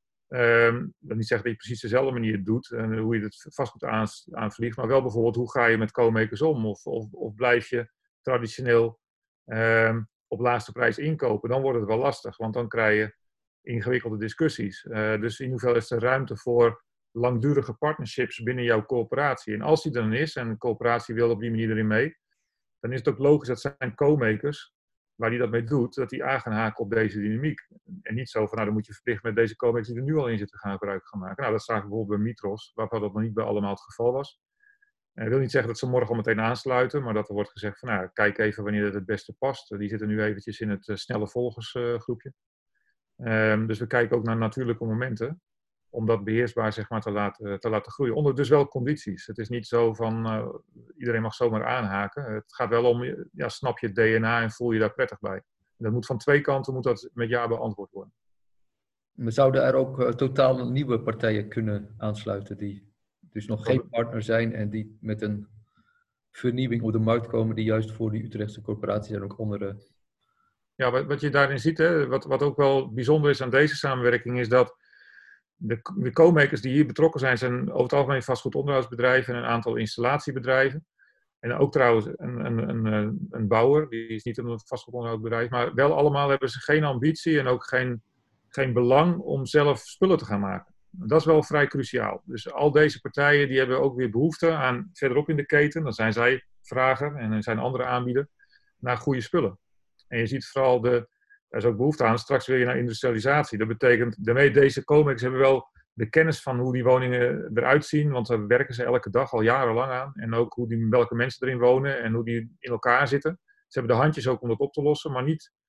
Dat niet zeggen dat je precies dezelfde manier het doet en hoe je het vastgoed aanvliegt, maar wel bijvoorbeeld hoe ga je met co-makers om? Of blijf je traditioneel op laagste prijs inkopen? Dan wordt het wel lastig, want dan krijg je ingewikkelde discussies. Dus in hoeverre is er ruimte voor langdurige partnerships binnen jouw corporatie? En als die er dan is en een corporatie wil op die manier erin mee, dan is het ook logisch dat zijn co-makers, waar die dat mee doet, dat die aan gaan haken op deze dynamiek. En niet zo van, nou dan moet je verplicht met deze co-makers die er nu al in zitten gaan gebruik gaan maken. Nou, dat zagen we bijvoorbeeld bij Mythos, waarvan dat nog niet bij allemaal het geval was. Ik wil niet zeggen dat ze morgen al meteen aansluiten, maar dat er wordt gezegd van, nou, kijk even wanneer het beste past. Die zitten nu eventjes in het snelle volgersgroepje. Dus we kijken ook naar natuurlijke momenten, om dat beheersbaar zeg maar, te laten groeien. Onder dus wel condities. Het is niet zo van iedereen mag zomaar aanhaken. Het gaat wel om, ja, snap je het DNA en voel je daar prettig bij. En dat moet van 2 kanten met ja beantwoord worden. We zouden er ook totaal nieuwe partijen kunnen aansluiten die dus nog geen partner zijn en die met een vernieuwing op de markt komen die juist voor die Utrechtse corporaties en ook andere. Ja, wat je daarin ziet, hè, wat ook wel bijzonder is aan deze samenwerking, is dat de co-makers die hier betrokken zijn over het algemeen vastgoedonderhoudsbedrijven en een aantal installatiebedrijven. En ook trouwens een bouwer, die is niet een vastgoedonderhoudsbedrijf, maar wel allemaal hebben ze geen ambitie en ook geen belang om zelf spullen te gaan maken. Dat is wel vrij cruciaal. Dus al deze partijen die hebben ook weer behoefte aan verderop in de keten, dan zijn zij vrager en dan zijn andere aanbieder, naar goede spullen. En je ziet vooral er is ook behoefte aan straks weer naar industrialisatie. Dat betekent, deze co-makers hebben wel de kennis van hoe die woningen eruit zien, want daar werken ze elke dag al jarenlang aan. En ook welke mensen erin wonen en hoe die in elkaar zitten. Ze hebben de handjes ook om dat op te lossen, maar niet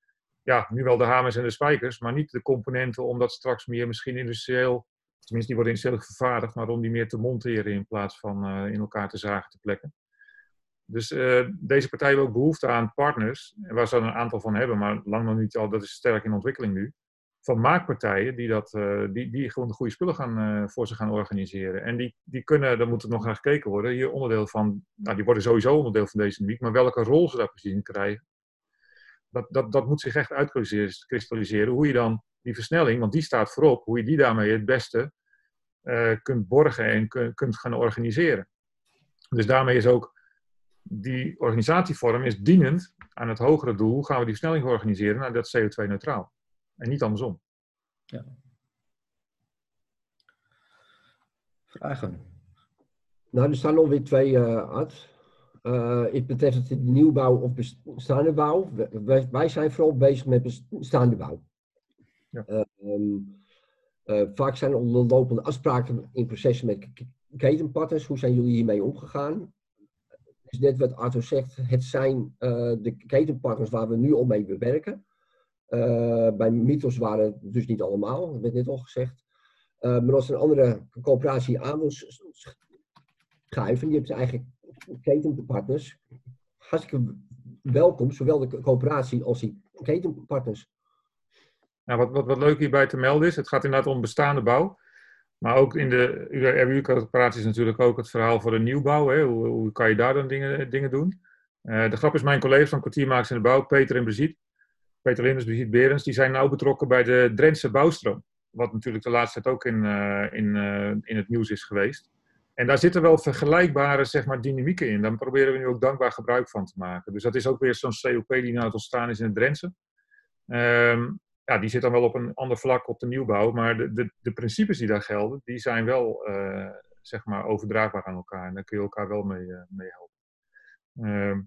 ja, nu wel de hamers en de spijkers, maar niet de componenten om dat straks meer misschien industrieel, tenminste die worden industrieel vervaardigd, maar om die meer te monteren in plaats van in elkaar te zagen te plekken. Dus deze partij heeft ook behoefte aan partners, waar ze er een aantal van hebben, maar lang nog niet al, dat is sterk in ontwikkeling nu, van maakpartijen die gewoon de goede spullen voor ze gaan organiseren. En die kunnen, daar moet het nog naar gekeken worden, hier onderdeel van, nou die worden sowieso onderdeel van deze dynamiek, maar welke rol ze daar precies in krijgen, dat moet zich echt uitkristalliseren. Hoe je dan die versnelling, want die staat voorop, hoe je die daarmee het beste kunt borgen en kunt gaan organiseren. Dus daarmee is ook die organisatievorm is dienend aan het hogere doel. Hoe gaan we die versnelling organiseren? Nou, dat is CO2-neutraal. En niet andersom. Ja. Vragen? Nou, er staan alweer 2 uit. Het betreft het nieuwbouw of bestaande bouw. Wij zijn vooral bezig met bestaande bouw. Ja. Vaak zijn er lopende afspraken in processen met ketenpartners. Hoe zijn jullie hiermee omgegaan? Dus net wat Arthur zegt, het zijn de ketenpartners waar we nu al mee werken. Bij Mythos waren het dus niet allemaal, dat werd net al gezegd. Maar als een andere coöperatie aan wil schuiven, die hebt eigenlijk ketenpartners, hartstikke welkom, zowel de coöperatie als die ketenpartners. Nou, wat leuk hierbij te melden is, het gaat inderdaad om bestaande bouw. Maar ook in de RWU-coöperatie is natuurlijk ook het verhaal voor de nieuwbouw. Hè? Hoe kan je daar dan dingen doen? De grap is, mijn collega's van Kwartiermakers in de Bouw, Peter en Brigitte, Peter Linders, Brigitte Berends, die zijn nauw betrokken bij de Drentse bouwstroom. Wat natuurlijk de laatste tijd ook in het nieuws is geweest. En daar zitten wel vergelijkbare, zeg maar, dynamieken in. Daar proberen we nu ook dankbaar gebruik van te maken. Dus dat is ook weer zo'n COP die nou ontstaan is in het Drentse. Ja, die zit dan wel op een ander vlak op de nieuwbouw. Maar de principes die daar gelden, die zijn wel, zeg maar, overdraagbaar aan elkaar. En daar kun je elkaar wel mee helpen.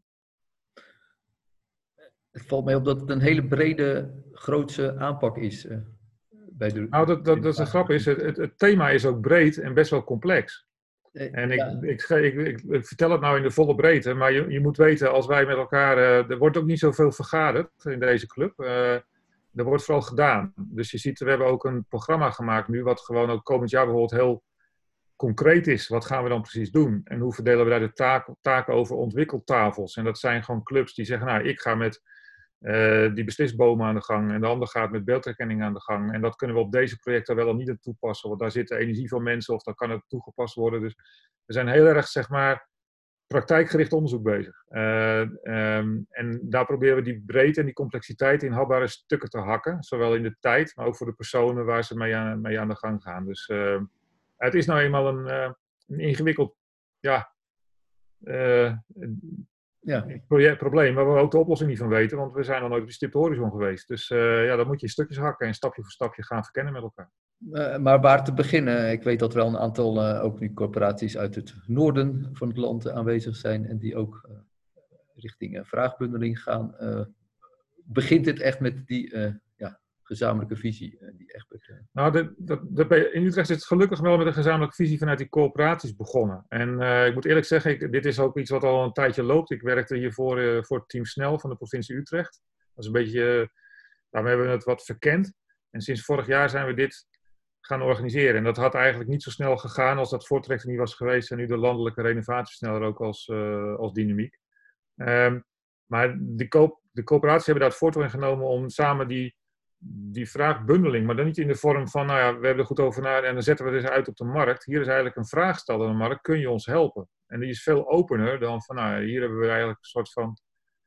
Het valt mij op dat het een hele brede, grootse aanpak is. Bij de, nou, dat is een grap. Het thema is ook breed en best wel complex. En ik vertel het nou in de volle breedte, maar je moet weten, als wij met elkaar... er wordt ook niet zoveel vergaderd in deze club. Er wordt vooral gedaan. Dus je ziet, we hebben ook een programma gemaakt nu, wat gewoon ook komend jaar bijvoorbeeld heel concreet is. Wat gaan we dan precies doen? En hoe verdelen we daar de taken over ontwikkeltafels? En dat zijn gewoon clubs die zeggen, nou, ik ga met die beslisbomen aan de gang en de ander gaat met beeldherkenning aan de gang. En dat kunnen we op deze projecten wel of niet toepassen, want daar zit de energie van mensen of dan kan het toegepast worden. Dus we zijn heel erg, zeg maar, praktijkgericht onderzoek bezig. En daar proberen we die breedte en die complexiteit in hapbare stukken te hakken. Zowel in de tijd, maar ook voor de personen waar ze mee aan de gang gaan. Dus het is nou eenmaal een ingewikkeld probleem, waar we ook de oplossing niet van weten. Want we zijn nog nooit op die stipte horizon geweest. Dus dan moet je in stukjes hakken en stapje voor stapje gaan verkennen met elkaar. Maar waar te beginnen? Ik weet dat er wel een aantal ook nu corporaties uit het noorden van het land aanwezig zijn en die ook richting vraagbundeling gaan. Begint het echt met die gezamenlijke visie? Die echt nou, in Utrecht is het gelukkig wel met een gezamenlijke visie vanuit die corporaties begonnen. En ik moet eerlijk zeggen, dit is ook iets wat al een tijdje loopt. Ik werkte hiervoor voor het team Snel van de provincie Utrecht. Dat is een beetje, daarmee hebben we het wat verkend. En sinds vorig jaar zijn we dit gaan organiseren. En dat had eigenlijk niet zo snel gegaan als dat voortrekken niet was geweest. En nu de landelijke renovatieversneller ook als dynamiek. Maar de coöperaties hebben daar het voortouw in genomen om samen die vraagbundeling, maar dan niet in de vorm van, nou ja, we hebben er goed over na en dan zetten we het eens uit op de markt. Hier is eigenlijk een vraag gesteld aan de markt, kun je ons helpen? En die is veel opener dan van, nou, hier hebben we eigenlijk een soort van,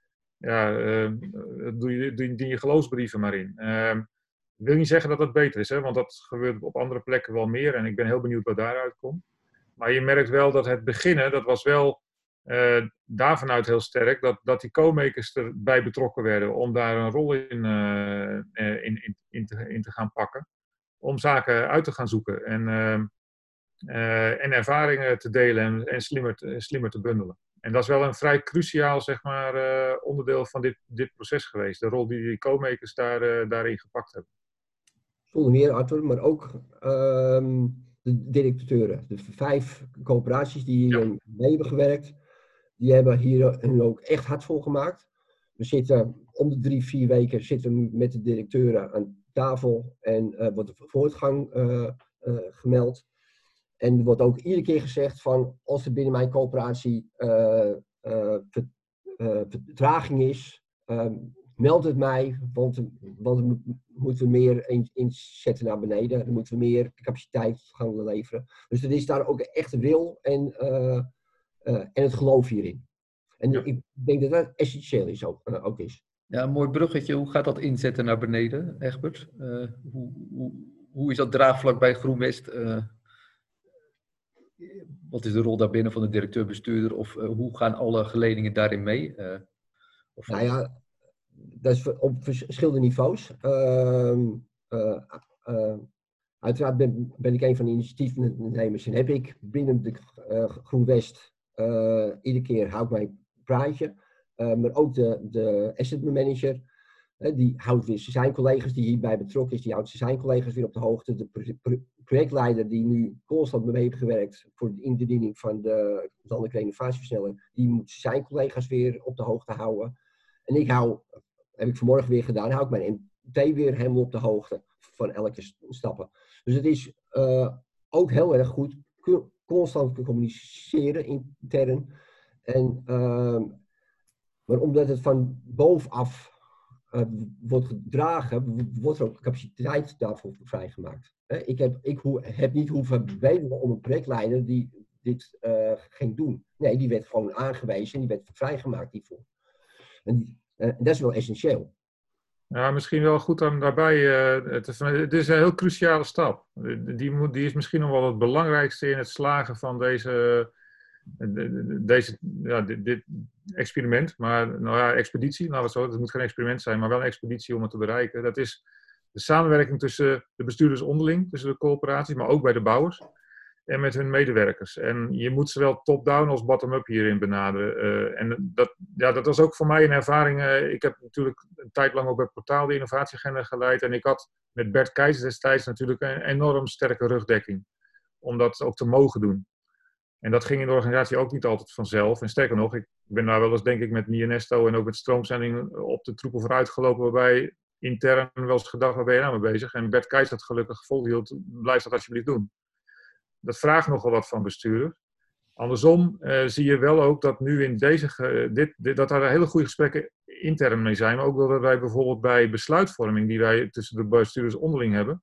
dien je geloofsbrieven maar in. Ik wil niet zeggen dat dat beter is, hè, want dat gebeurt op andere plekken wel meer en ik ben heel benieuwd wat daaruit komt. Maar je merkt wel dat het beginnen, dat was wel daarvanuit heel sterk, dat die co-makers erbij betrokken werden om daar een rol in te gaan pakken. Om zaken uit te gaan zoeken en ervaringen te delen en slimmer te bundelen. En dat is wel een vrij cruciaal, zeg maar, onderdeel van dit proces geweest. De rol die die co-makers daarin gepakt hebben. Zonder meer, Arthur, maar ook de directeuren. De 5 coöperaties die hier mee hebben gewerkt, die hebben hier ook echt hard voor gemaakt. We zitten om de 3-4 weken zitten we met de directeuren aan tafel en wordt er voortgang gemeld. En er wordt ook iedere keer gezegd van als er binnen mijn coöperatie vertraging is, meld het mij, want dan moeten we meer inzetten naar beneden. Dan moeten we meer capaciteit gaan leveren. Dus er is daar ook echt wil en het geloof hierin. En ja. Ik denk dat dat essentieel is ook is. Ja, een mooi bruggetje. Hoe gaat dat inzetten naar beneden, Egbert? Hoe is dat draagvlak bij GroenWest? Wat is de rol daarbinnen van de directeur-bestuurder? Of hoe gaan alle geledingen daarin mee? Nou ja, dat is op verschillende niveaus. Uiteraard ben ik een van de initiatiefnemers en heb ik binnen de GroenWest iedere keer houdt mijn praatje. Maar ook de asset manager, die houdt weer zijn collega's die hierbij betrokken is, die houdt zijn collega's weer op de hoogte. De projectleider die nu constant mee heeft gewerkt voor de indiening van de landelijke renovatieversnelling, die moet zijn collega's weer op de hoogte houden. En heb ik vanmorgen weer gedaan, hou ik mijn MT weer helemaal op de hoogte van elke stappen. Dus het is ook heel erg goed constant communiceren intern. Maar omdat het van bovenaf wordt gedragen, wordt er ook capaciteit daarvoor vrijgemaakt. Ik heb niet hoeven bedelen om een projectleider die dit ging doen. Nee, die werd gewoon aangewezen en die werd vrijgemaakt hiervoor. En dat is wel essentieel. Ja, misschien wel goed om daarbij. Het is een heel cruciale stap. Die is misschien nog wel het belangrijkste in het slagen van dit experiment. Maar, nou ja, expeditie, nou, het moet geen experiment zijn, maar wel een expeditie om het te bereiken. Dat is de samenwerking tussen de bestuurders onderling, tussen de coöperaties, maar ook bij de bouwers. En met hun medewerkers. En je moet zowel top-down als bottom-up hierin benaderen. En dat was ook voor mij een ervaring. Ik heb natuurlijk een tijd lang ook bij Portaal de innovatieagenda geleid. En ik had met Bert Keijzer destijds natuurlijk een enorm sterke rugdekking. Om dat ook te mogen doen. En dat ging in de organisatie ook niet altijd vanzelf. En sterker nog, ik ben daar wel eens denk ik met Nienesto en ook met stroomzending op de troepen vooruit gelopen. Waarbij intern wel eens gedacht, waar ben je nou mee bezig? En Bert Keijzer dat gelukkig volhield. Blijf dat alsjeblieft doen. Dat vraagt nogal wat van bestuurders. Andersom zie je wel ook dat nu in dat er hele goede gesprekken intern mee zijn. Maar ook dat wij bijvoorbeeld bij besluitvorming die wij tussen de bestuurders onderling hebben.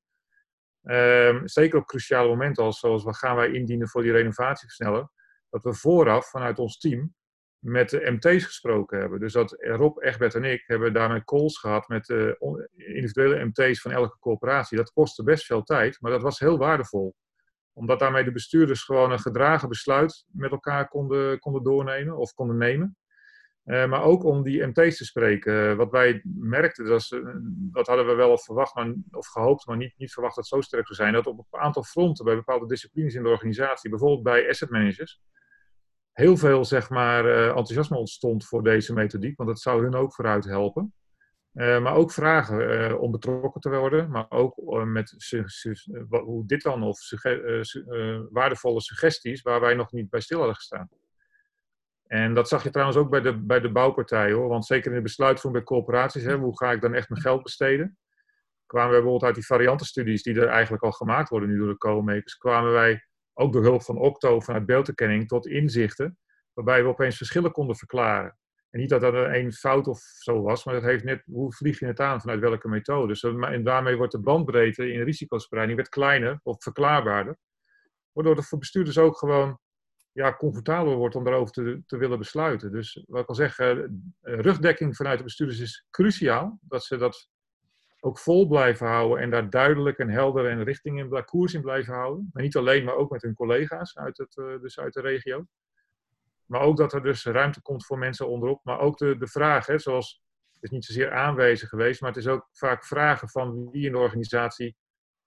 Zeker op cruciale momenten zoals wat gaan wij indienen voor die renovatieversneller. Dat we vooraf vanuit ons team met de MT's gesproken hebben. Dus dat Rob, Egbert en ik hebben daarmee calls gehad met de individuele MT's van elke coöperatie. Dat kostte best veel tijd, maar dat was heel waardevol. Omdat daarmee de bestuurders gewoon een gedragen besluit met elkaar konden doornemen of konden nemen. Maar ook om die MT's te spreken. Wat wij merkten, dat hadden we wel verwacht of gehoopt, maar niet verwacht dat het zo sterk zou zijn. Dat op een aantal fronten, bij bepaalde disciplines in de organisatie, bijvoorbeeld bij asset managers, heel veel enthousiasme ontstond voor deze methodiek. Want dat zou hun ook vooruit helpen. Maar ook vragen om betrokken te worden, maar ook met hoe dit dan of waardevolle suggesties waar wij nog niet bij stil hadden gestaan. En dat zag je trouwens ook bij de bouwpartijen, hoor. Want zeker in de besluitvorming bij corporaties, hoe ga ik dan echt mijn geld besteden? Kwamen we bijvoorbeeld uit die variantenstudies die er eigenlijk al gemaakt worden nu door de co-makers, kwamen wij ook door hulp van Octo vanuit beelderkenning tot inzichten, waarbij we opeens verschillen konden verklaren. En niet dat dat één fout of zo was, maar dat heeft net, hoe vlieg je het aan, vanuit welke methode. En daarmee wordt de bandbreedte in risicospreiding werd kleiner of verklaarbaarder. Waardoor het voor bestuurders ook gewoon comfortabeler wordt om daarover te willen besluiten. Dus wat ik al zeg, rugdekking vanuit de bestuurders is cruciaal. Dat ze dat ook vol blijven houden en daar duidelijk en helder en koers in blijven houden. Maar niet alleen, maar ook met hun collega's uit de regio. Maar ook dat er dus ruimte komt voor mensen onderop. Maar ook de vraag, zoals, het is niet zozeer aanwezig geweest, maar het is ook vaak vragen van wie in de organisatie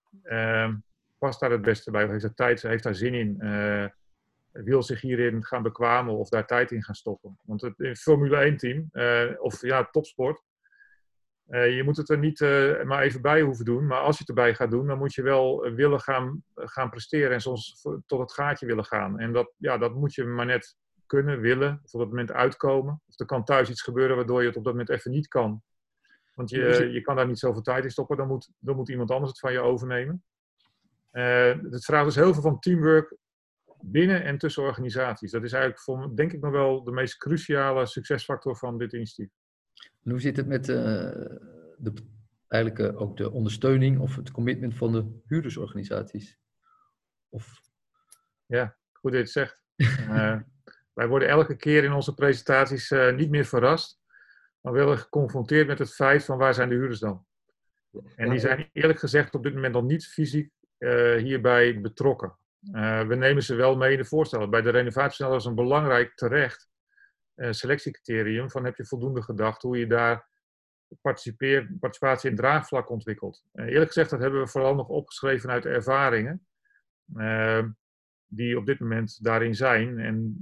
past daar het beste bij. Heeft daar tijd, heeft daar zin in? Wil zich hierin gaan bekwamen of daar tijd in gaan stoppen? Want het Formule 1 team, topsport, je moet het er niet maar even bij hoeven doen. Maar als je het erbij gaat doen, dan moet je wel willen gaan presteren en soms tot het gaatje willen gaan. En dat moet je maar net kunnen, willen, of op dat moment uitkomen. Of er kan thuis iets gebeuren waardoor je het op dat moment even niet kan. Want je kan daar niet zoveel tijd in stoppen, dan moet iemand anders het van je overnemen. Het vraagt dus heel veel van teamwork binnen en tussen organisaties. Dat is eigenlijk, denk ik, nog wel de meest cruciale succesfactor van dit initiatief. En hoe zit het met eigenlijk ook de ondersteuning of het commitment van de huurdersorganisaties? Ja, goed dat je het zegt. Wij worden elke keer in onze presentaties niet meer verrast, maar wel geconfronteerd met het feit van waar zijn de huurders dan? En die zijn eerlijk gezegd op dit moment nog niet fysiek hierbij betrokken. We nemen ze wel mee in de voorstellen. Bij de renovatiesneller is een belangrijk terecht selectiecriterium van heb je voldoende gedacht hoe je daar participatie en draagvlak ontwikkelt. Eerlijk gezegd, dat hebben we vooral nog opgeschreven uit de ervaringen die op dit moment daarin zijn.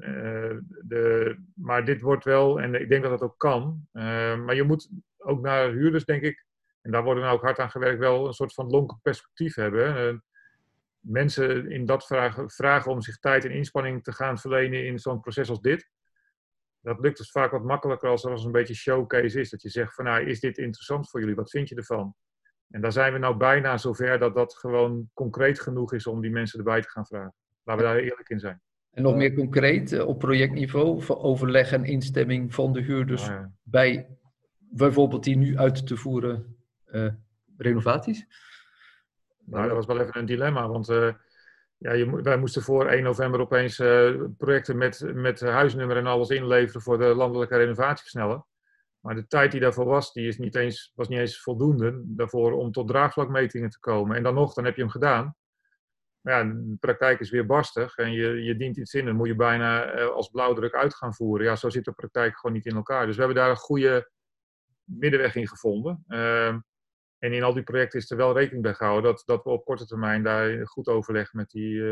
Maar dit wordt wel, en ik denk dat dat ook kan, maar je moet ook naar huurders, denk ik, en daar worden nou ook hard aan gewerkt, wel een soort van lonkend perspectief hebben. Mensen in dat vragen om zich tijd en inspanning te gaan verlenen in zo'n proces als dit. Dat lukt dus vaak wat makkelijker als er een beetje showcase is. Dat je zegt van nou, is dit interessant voor jullie? Wat vind je ervan? En daar zijn we nou bijna zover dat dat gewoon concreet genoeg is om die mensen erbij te gaan vragen. Laten we daar eerlijk in zijn. En nog meer concreet, op projectniveau, voor overleg en instemming van de huurders bij bijvoorbeeld die nu uit te voeren renovaties? Nou, dat was wel even een dilemma, want wij moesten voor 1 november opeens projecten met huisnummer en alles inleveren voor de landelijke renovatieversneller. Maar de tijd die daarvoor was, was niet eens voldoende daarvoor om tot draagvlakmetingen te komen. En dan heb je hem gedaan. Maar ja, de praktijk is weer barstig en je dient iets in. Dan moet je bijna als blauwdruk uit gaan voeren. Ja, zo zit de praktijk gewoon niet in elkaar. Dus we hebben daar een goede middenweg in gevonden. En in al die projecten is er wel rekening bij gehouden dat we op korte termijn daar goed overleg met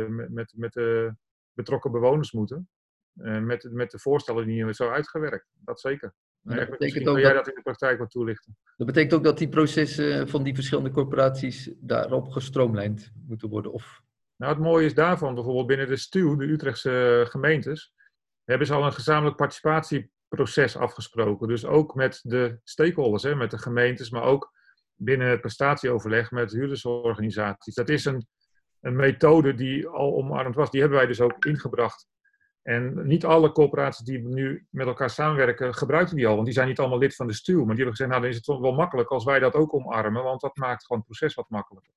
de betrokken bewoners moeten. Met de voorstellen die zo uitgewerkt. Dat zeker. Misschien wil jij dat in de praktijk wat toelichten. Dat betekent ook dat die processen van die verschillende corporaties daarop gestroomlijnd moeten worden? Nou, het mooie is daarvan, bijvoorbeeld binnen de STUW, de Utrechtse gemeentes, hebben ze al een gezamenlijk participatieproces afgesproken. Dus ook met de stakeholders, met de gemeentes, maar ook binnen het prestatieoverleg met huurdersorganisaties. Dat is een methode die al omarmd was. Die hebben wij dus ook ingebracht. En niet alle corporaties die nu met elkaar samenwerken, gebruiken die al. Want die zijn niet allemaal lid van de STUW. Maar die hebben gezegd, nou dan is het wel makkelijk als wij dat ook omarmen. Want dat maakt gewoon het proces wat makkelijker.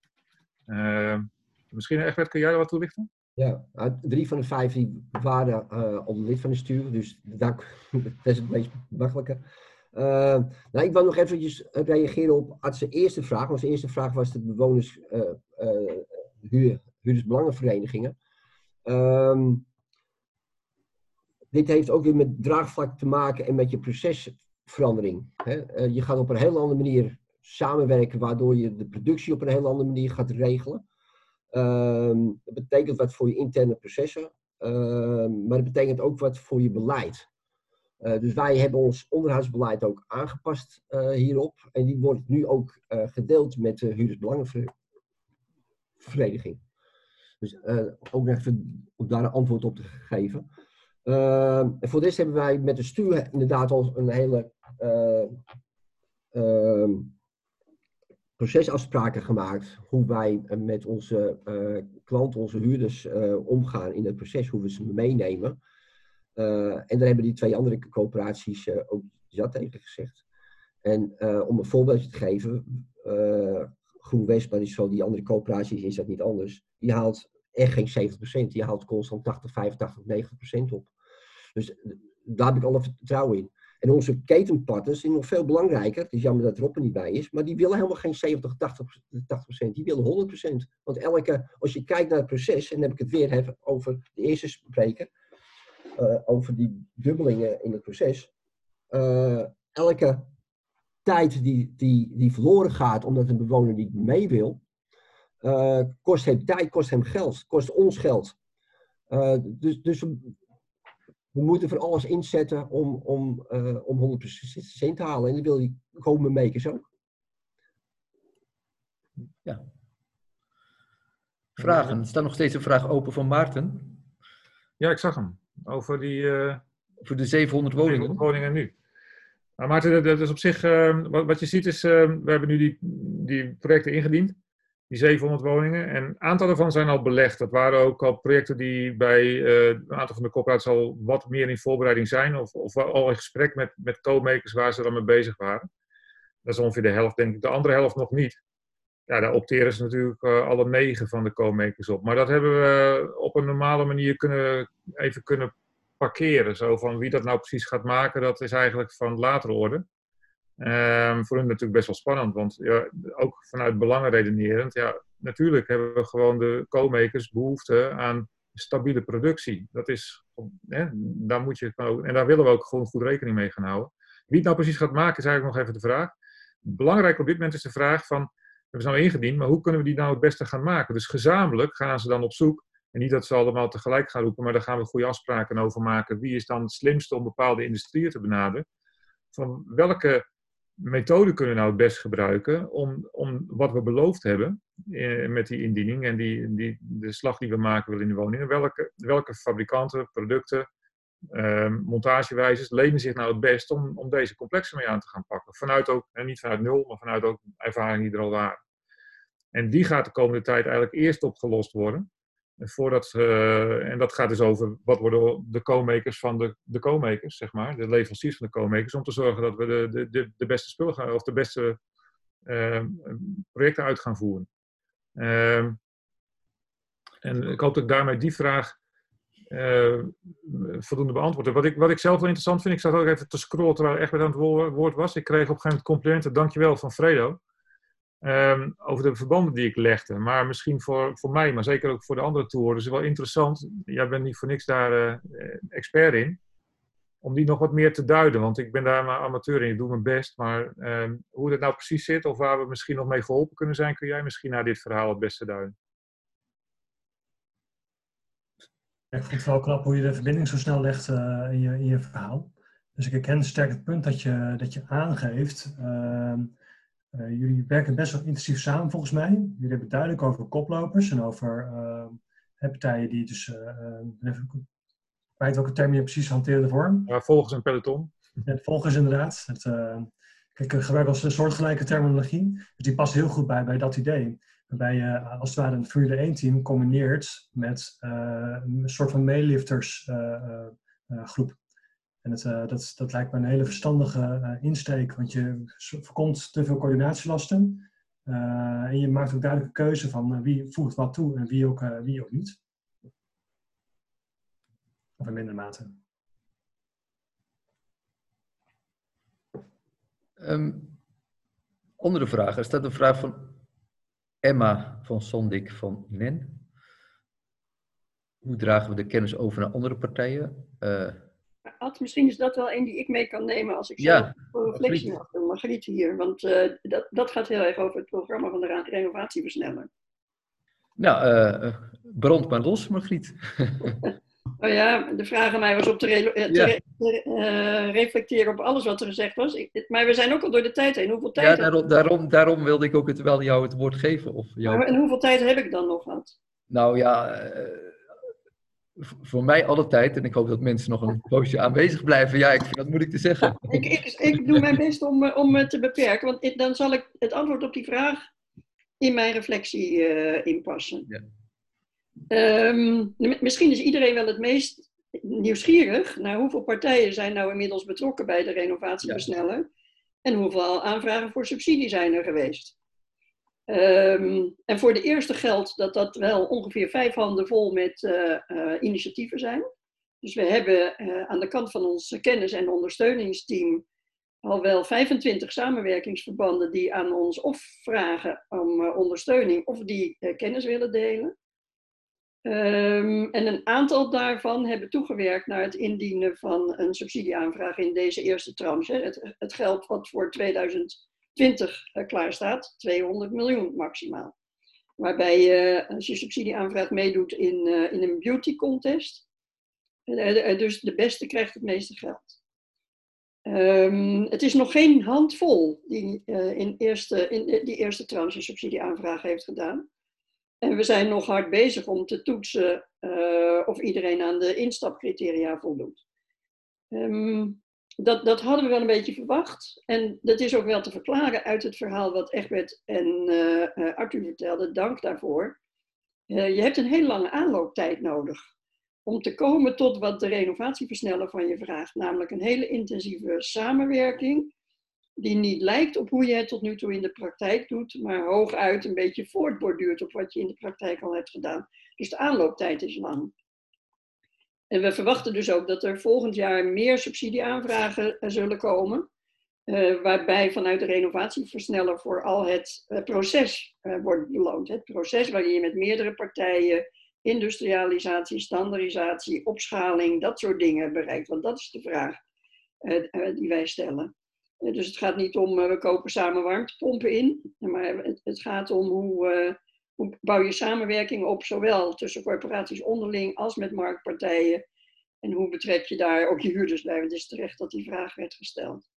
Misschien Egbert, kun jij daar wat toelichten? Ja, 3 van de 5 die waren al lid van de STUW. Dus dat is het meest makkelijke. Ik wil nog eventjes reageren op Ad's eerste vraag. Want zijn eerste vraag was de bewoners huurdersbelangenverenigingen. Dit heeft ook weer met draagvlak te maken en met je procesverandering. Je gaat op een heel andere manier samenwerken, waardoor je de productie op een heel andere manier gaat regelen. Dat betekent wat voor je interne processen, maar het betekent ook wat voor je beleid. Dus wij hebben ons onderhoudsbeleid ook aangepast hierop. En die wordt nu ook gedeeld met de huurdersbelangenvereniging. Dus ook even om daar een antwoord op te geven. En voor dit hebben wij met de STUW inderdaad al een hele procesafspraken gemaakt. Hoe wij met onze klanten, onze huurders omgaan in het proces. Hoe we ze meenemen. En daar hebben die 2 andere coöperaties ook ja tegen gezegd. En om een voorbeeldje te geven, GroenWest, maar zo die andere coöperaties is dat niet anders. Die haalt echt geen 70%, die haalt constant 80, 85, 90% op. Dus daar heb ik alle vertrouwen in. En onze ketenpartners zijn nog veel belangrijker. Het is jammer dat Rob er niet bij is, maar die willen helemaal geen 70, 80%, die willen 100%. Want als je kijkt naar het proces, en dan heb ik het weer over de eerste spreker, over die dubbelingen in het proces. Elke tijd die verloren gaat omdat een bewoner niet mee wil, kost hem tijd, kost hem geld, kost ons geld. Dus we moeten voor alles inzetten om 100% te halen. En dat wil die komende makers ook. Ja. Vragen. Er staat nog steeds een vraag open van Maarten. Ja, ik zag hem. Over die Voor de 700 woningen? 700 woningen nu. Maar Maarten, dat is op zich, wat je ziet is, we hebben nu die projecten ingediend, die 700 woningen. En een aantal daarvan zijn al belegd. Dat waren ook al projecten die bij een aantal van de corporaties al wat meer in voorbereiding zijn. Of al in gesprek met co-makers waar ze dan mee bezig waren. Dat is ongeveer de helft, denk ik. De andere helft nog niet. Ja, daar opteren ze natuurlijk alle 9 van de co-makers op. Maar dat hebben we op een normale manier kunnen parkeren. Zo van wie dat nou precies gaat maken, dat is eigenlijk van latere orde. Voor hun natuurlijk best wel spannend, want ja, ook vanuit belangen redenerend, ja, natuurlijk hebben we gewoon de co-makers behoefte aan stabiele productie. Dat is, daar moet je ook, en daar willen we ook gewoon goed rekening mee gaan houden. Wie het nou precies gaat maken, is eigenlijk nog even de vraag. Belangrijk op dit moment is de vraag van, we hebben ze nou ingediend, maar hoe kunnen we die nou het beste gaan maken? Dus gezamenlijk gaan ze dan op zoek. En niet dat ze allemaal tegelijk gaan roepen, maar daar gaan we goede afspraken over maken. Wie is dan het slimste om bepaalde industrieën te benaderen? Van welke methode kunnen we nou het best gebruiken om wat we beloofd hebben met die indiening en de slag die we maken willen in de woningen. Welke fabrikanten, producten, montagewijzes lenen zich nou het best om deze complexen mee aan te gaan pakken? Vanuit ook, en niet vanuit nul, maar vanuit ook ervaringen die er al waren. En die gaat de komende tijd eigenlijk eerst opgelost worden. En dat gaat dus over wat worden de co-makers van de co-makers, zeg maar, de leveranciers van de co-makers, om te zorgen dat we de beste spullen gaan, of de beste projecten uit gaan voeren. En ik hoop dat ik daarmee die vraag voldoende beantwoord heb. Wat ik zelf wel interessant vind, ik zat ook even te scrollen terwijl Egbert aan het woord was. Ik kreeg op een gegeven moment complimenten, dankjewel, van Fredo. Over de verbanden die ik legde. Maar misschien voor mij, maar zeker ook voor de andere toehoorders, is wel interessant. Jij bent niet voor niks daar expert in. Om die nog wat meer te duiden. Want ik ben daar maar amateur in. Ik doe mijn best. Maar hoe het nou precies zit of waar we misschien nog mee geholpen kunnen zijn, kun jij misschien naar dit verhaal het beste duiden. Ik vond het wel knap hoe je de verbinding zo snel legt in je verhaal. Dus ik herken sterk het punt dat je aangeeft. Jullie werken best wel intensief samen volgens mij. Jullie hebben het duidelijk over koplopers en over partijen die dus... ik weet welke term je precies hanteren ervoor. Ja, volgers en peloton. Ja, volgers inderdaad. Ik gebruik als een soortgelijke terminologie. Dus die past heel goed bij dat idee. Waarbij je als het ware een Formule 1 team combineert met een soort van meeliftersgroep. En dat lijkt me een hele verstandige insteek, want je voorkomt te veel coördinatielasten. En je maakt ook duidelijke keuze van wie voegt wat toe en wie ook niet. Of in mindere mate. Andere vraag. Er staat een vraag van Emma van Sondik van NEN. Hoe dragen we de kennis over naar andere partijen? Ad, misschien is dat wel een die ik mee kan nemen als ik zelf voor reflectie mag doen. Margriet hier, want dat gaat heel erg over het programma van de renovatieversneller. Nou, brand maar los, Margriet. Oh ja, de vraag aan mij was om te reflecteren op alles wat er gezegd was. Maar we zijn ook al door de tijd heen. Hoeveel tijd daarom wilde ik ook wel jou het woord geven. En hoeveel tijd heb ik dan nog gehad? Nou ja, voor mij alle tijd. En ik hoop dat mensen nog een poosje aanwezig blijven. Ja, ik vind dat moeilijk te zeggen. Ik doe mijn best om het te beperken. Want dan zal ik het antwoord op die vraag in mijn reflectie inpassen. Ja. Misschien is iedereen wel het meest nieuwsgierig naar hoeveel partijen zijn nou inmiddels betrokken bij de renovatieversneller en hoeveel aanvragen voor subsidie zijn er geweest. En voor de eerste geldt dat wel ongeveer 5 handen vol met initiatieven zijn. Dus we hebben aan de kant van ons kennis- en ondersteuningsteam al wel 25 samenwerkingsverbanden die aan ons of vragen om ondersteuning of die kennis willen delen. En een aantal daarvan hebben toegewerkt naar het indienen van een subsidieaanvraag in deze eerste tranche. Het geld wat voor 2020 klaar staat, 200 miljoen maximaal. Waarbij je, als je subsidieaanvraag meedoet in een beauty contest, dus de beste krijgt het meeste geld. Het is nog geen handvol die in die eerste tranche subsidieaanvraag heeft gedaan. En we zijn nog hard bezig om te toetsen of iedereen aan de instapcriteria voldoet. Dat hadden we wel een beetje verwacht. En dat is ook wel te verklaren uit het verhaal wat Egbert en Arthur vertelden. Dank daarvoor. Je hebt een hele lange aanlooptijd nodig om te komen tot wat de renovatieversneller van je vraagt. Namelijk een hele intensieve samenwerking die niet lijkt op hoe je het tot nu toe in de praktijk doet, maar hooguit een beetje voortborduurt op wat je in de praktijk al hebt gedaan. Dus de aanlooptijd is lang. En we verwachten dus ook dat er volgend jaar meer subsidieaanvragen zullen komen, waarbij vanuit de renovatieversneller vooral het proces wordt beloond. Het proces waarin je met meerdere partijen industrialisatie, standaardisatie, opschaling, dat soort dingen bereikt. Want dat is de vraag die wij stellen. Dus het gaat niet om we kopen samen warmtepompen in, maar het gaat om hoe bouw je samenwerking op, zowel tussen corporaties onderling als met marktpartijen. En hoe betrek je daar ook je huurders bij? Want het is terecht dat die vraag werd gesteld.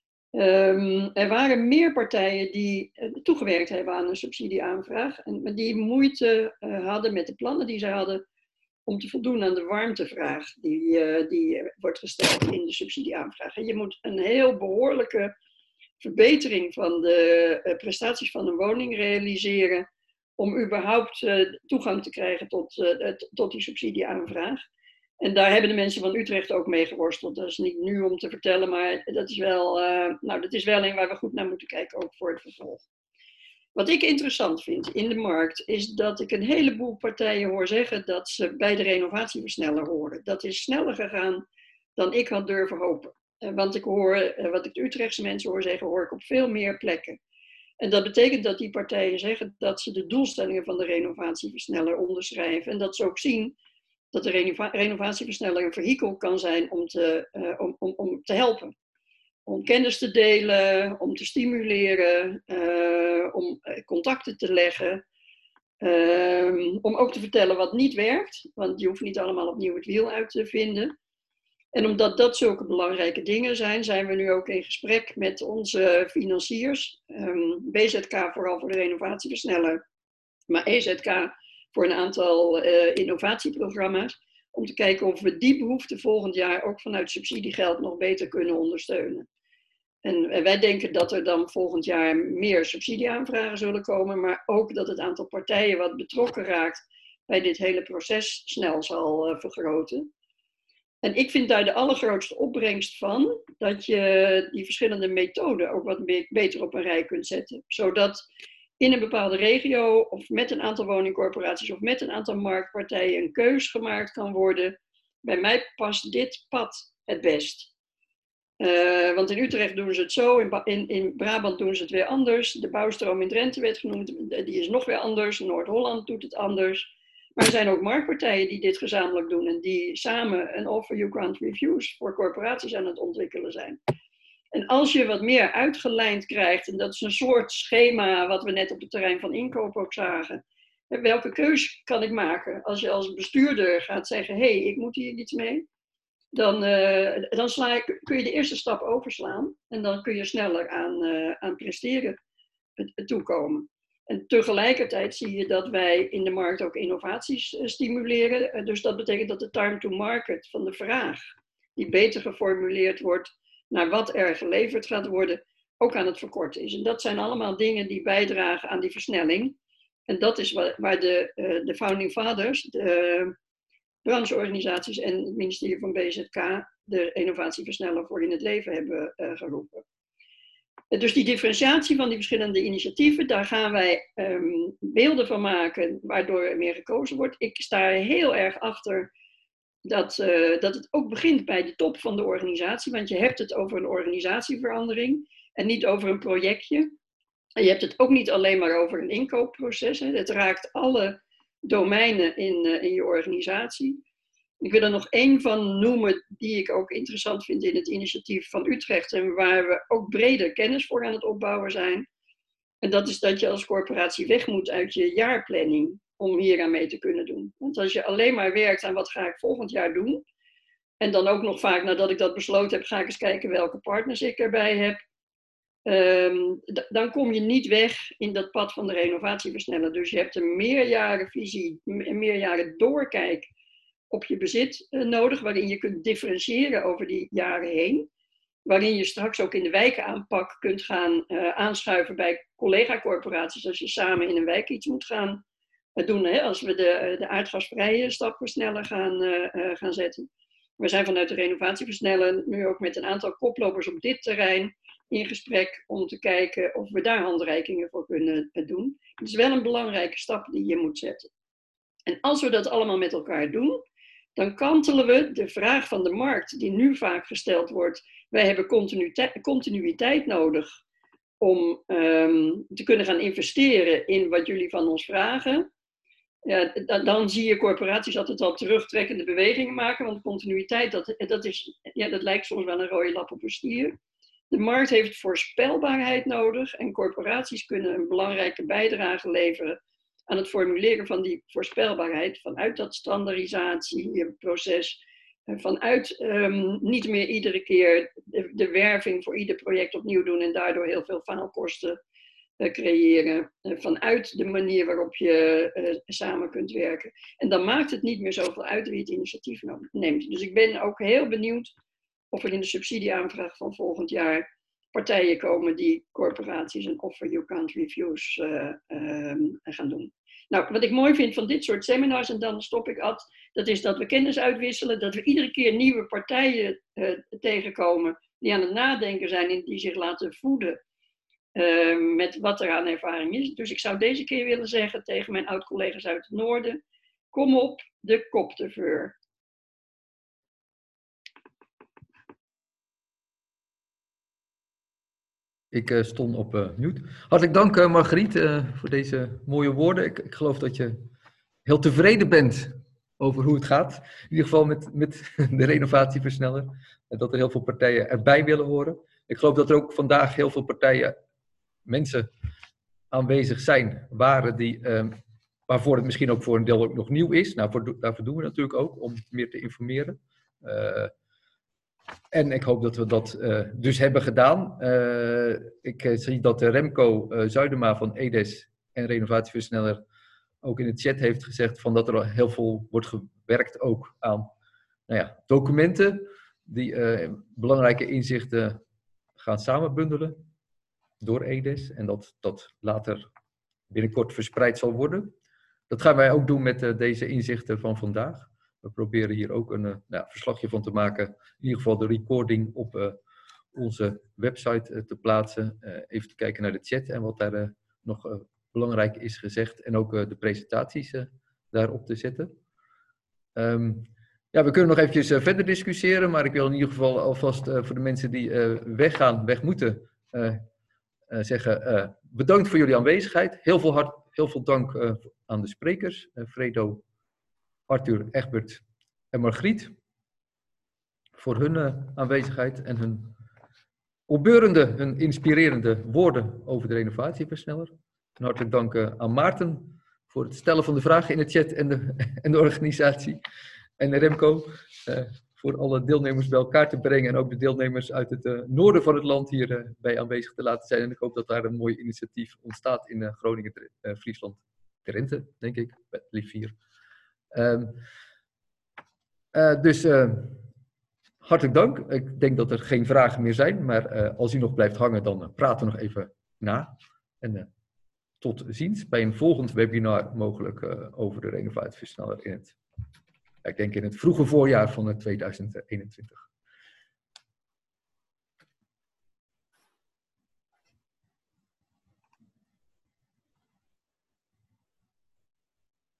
Er waren meer partijen die toegewerkt hebben aan een subsidieaanvraag. Maar die moeite hadden met de plannen die zij hadden om te voldoen aan de warmtevraag die wordt gesteld in de subsidieaanvraag. En je moet een heel behoorlijke verbetering van de prestaties van een woning realiseren om überhaupt toegang te krijgen tot die subsidieaanvraag. En daar hebben de mensen van Utrecht ook mee geworsteld. Dat is niet nu om te vertellen, maar dat is wel, dat is wel een waar we goed naar moeten kijken, ook voor het vervolg. Wat ik interessant vind in de markt, is dat ik een heleboel partijen hoor zeggen dat ze bij de renovatieversneller horen. Dat is sneller gegaan dan ik had durven hopen. Want ik hoor, wat ik de Utrechtse mensen hoor zeggen, hoor ik op veel meer plekken. En dat betekent dat die partijen zeggen dat ze de doelstellingen van de renovatieversneller onderschrijven. En dat ze ook zien dat de renovatieversneller een vehikel kan zijn om te helpen. Om kennis te delen, om te stimuleren, om contacten te leggen. Om ook te vertellen wat niet werkt, want je hoeft niet allemaal opnieuw het wiel uit te vinden. En omdat dat zulke belangrijke dingen zijn, zijn we nu ook in gesprek met onze financiers. BZK vooral voor de renovatieversneller, maar EZK voor een aantal innovatieprogramma's. Om te kijken of we die behoefte volgend jaar ook vanuit subsidiegeld nog beter kunnen ondersteunen. En wij denken dat er dan volgend jaar meer subsidieaanvragen zullen komen, maar ook dat het aantal partijen wat betrokken raakt bij dit hele proces snel zal vergroten. En ik vind daar de allergrootste opbrengst van, dat je die verschillende methoden ook wat beter op een rij kunt zetten. Zodat in een bepaalde regio, of met een aantal woningcorporaties, of met een aantal marktpartijen een keus gemaakt kan worden. Bij mij past dit pad het best. Want in Utrecht doen ze het zo, in Brabant doen ze het weer anders. De bouwstroom in Drenthe werd genoemd, die is nog weer anders. Noord-Holland doet het anders. Maar er zijn ook marktpartijen die dit gezamenlijk doen en die samen een offer you grant refuse voor corporaties aan het ontwikkelen zijn. En als je wat meer uitgelijnd krijgt, en dat is een soort schema wat we net op het terrein van inkoop ook zagen. Welke keus kan ik maken? Als je als bestuurder gaat zeggen, hé, ik moet hier iets mee. Dan kun je de eerste stap overslaan. En dan kun je sneller aan presteren toekomen. En tegelijkertijd zie je dat wij in de markt ook innovaties stimuleren. Dus dat betekent dat de time to market van de vraag, die beter geformuleerd wordt naar wat er geleverd gaat worden, ook aan het verkorten is. En dat zijn allemaal dingen die bijdragen aan die versnelling. En dat is waar de Founding Fathers, de brancheorganisaties en het ministerie van BZK de innovatieversneller voor in het leven hebben geroepen. Dus die differentiatie van die verschillende initiatieven, daar gaan wij beelden van maken waardoor er meer gekozen wordt. Ik sta er heel erg achter dat het ook begint bij de top van de organisatie, want je hebt het over een organisatieverandering en niet over een projectje. En je hebt het ook niet alleen maar over een inkoopproces. Hè. Het raakt alle domeinen in je organisatie. Ik wil er nog één van noemen die ik ook interessant vind in het initiatief van Utrecht en waar we ook breder kennis voor aan het opbouwen zijn. En dat is dat je als corporatie weg moet uit je jaarplanning om hier aan mee te kunnen doen. Want als je alleen maar werkt aan wat ga ik volgend jaar doen, en dan ook nog vaak nadat ik dat besloten heb, ga ik eens kijken welke partners ik erbij heb, dan kom je niet weg in dat pad van de renovatieversneller. Dus je hebt een meerjarenvisie, een meerjaren doorkijk op je bezit nodig, waarin je kunt differentiëren over die jaren heen. Waarin je straks ook in de wijkaanpak kunt gaan aanschuiven bij collega-corporaties als je samen in een wijk iets moet gaan doen. Hè? Als we de aardgasvrije stap versneller gaan zetten. We zijn vanuit de renovatieversneller nu ook met een aantal koplopers op dit terrein in gesprek om te kijken of we daar handreikingen voor kunnen doen. Het is wel een belangrijke stap die je moet zetten. En als we dat allemaal met elkaar doen, dan kantelen we de vraag van de markt die nu vaak gesteld wordt. Wij hebben continuïteit nodig om te kunnen gaan investeren in wat jullie van ons vragen. Ja, dan zie je corporaties altijd al terugtrekkende bewegingen maken, want continuïteit, dat lijkt soms wel een rode lap op een stier. De markt heeft voorspelbaarheid nodig en corporaties kunnen een belangrijke bijdrage leveren aan het formuleren van die voorspelbaarheid vanuit dat standaardisatieproces, vanuit niet meer iedere keer de werving voor ieder project opnieuw doen en daardoor heel veel faalkosten creëren, vanuit de manier waarop je samen kunt werken. En dan maakt het niet meer zoveel uit wie het initiatief neemt. Dus ik ben ook heel benieuwd of er in de subsidieaanvraag van volgend jaar partijen komen die corporaties en offer you can't refuse gaan doen. Nou, wat ik mooi vind van dit soort seminars, en dan stop ik Ad, dat is dat we kennis uitwisselen, dat we iedere keer nieuwe partijen tegenkomen die aan het nadenken zijn en die zich laten voeden met wat er aan ervaring is. Dus ik zou deze keer willen zeggen tegen mijn oud-collega's uit het noorden, kom op de kopteveur. Ik stond op mute. Hartelijk dank Margriet voor deze mooie woorden. Ik geloof dat je heel tevreden bent over hoe het gaat. In ieder geval met de renovatieversneller. En dat er heel veel partijen erbij willen horen. Ik geloof dat er ook vandaag heel veel mensen aanwezig zijn, waarvoor het misschien ook voor een deel ook nog nieuw is. Nou, daarvoor doen we natuurlijk ook, om meer te informeren. En ik hoop dat we dat dus hebben gedaan. Ik zie dat Remco Zuidema van EDES en Renovatieversneller ook in de chat heeft gezegd van dat er al heel veel wordt gewerkt ook aan documenten die belangrijke inzichten gaan samenbundelen door EDES en dat later binnenkort verspreid zal worden. Dat gaan wij ook doen met deze inzichten van vandaag. We proberen hier ook een verslagje van te maken. In ieder geval de recording op onze website te plaatsen. Even te kijken naar de chat en wat daar nog belangrijk is gezegd. En ook de presentaties daarop te zetten. We kunnen nog eventjes verder discussiëren. Maar ik wil in ieder geval alvast voor de mensen die weg moeten, zeggen bedankt voor jullie aanwezigheid. Heel veel dank aan de sprekers. Fredo, Arthur, Egbert en Margriet voor hun aanwezigheid en hun opbeurende, hun inspirerende woorden over de renovatieversneller. En hartelijk dank aan Maarten voor het stellen van de vragen in de chat en de organisatie. En Remco voor alle deelnemers bij elkaar te brengen en ook de deelnemers uit het noorden van het land hierbij aanwezig te laten zijn. En ik hoop dat daar een mooi initiatief ontstaat in Groningen, Friesland, Drenthe, denk ik, lief hier. Hartelijk dank. Ik denk dat er geen vragen meer zijn, maar als u nog blijft hangen, dan praten we nog even na. En tot ziens bij een volgend webinar mogelijk over de renovatieversneller in het vroege voorjaar van 2021.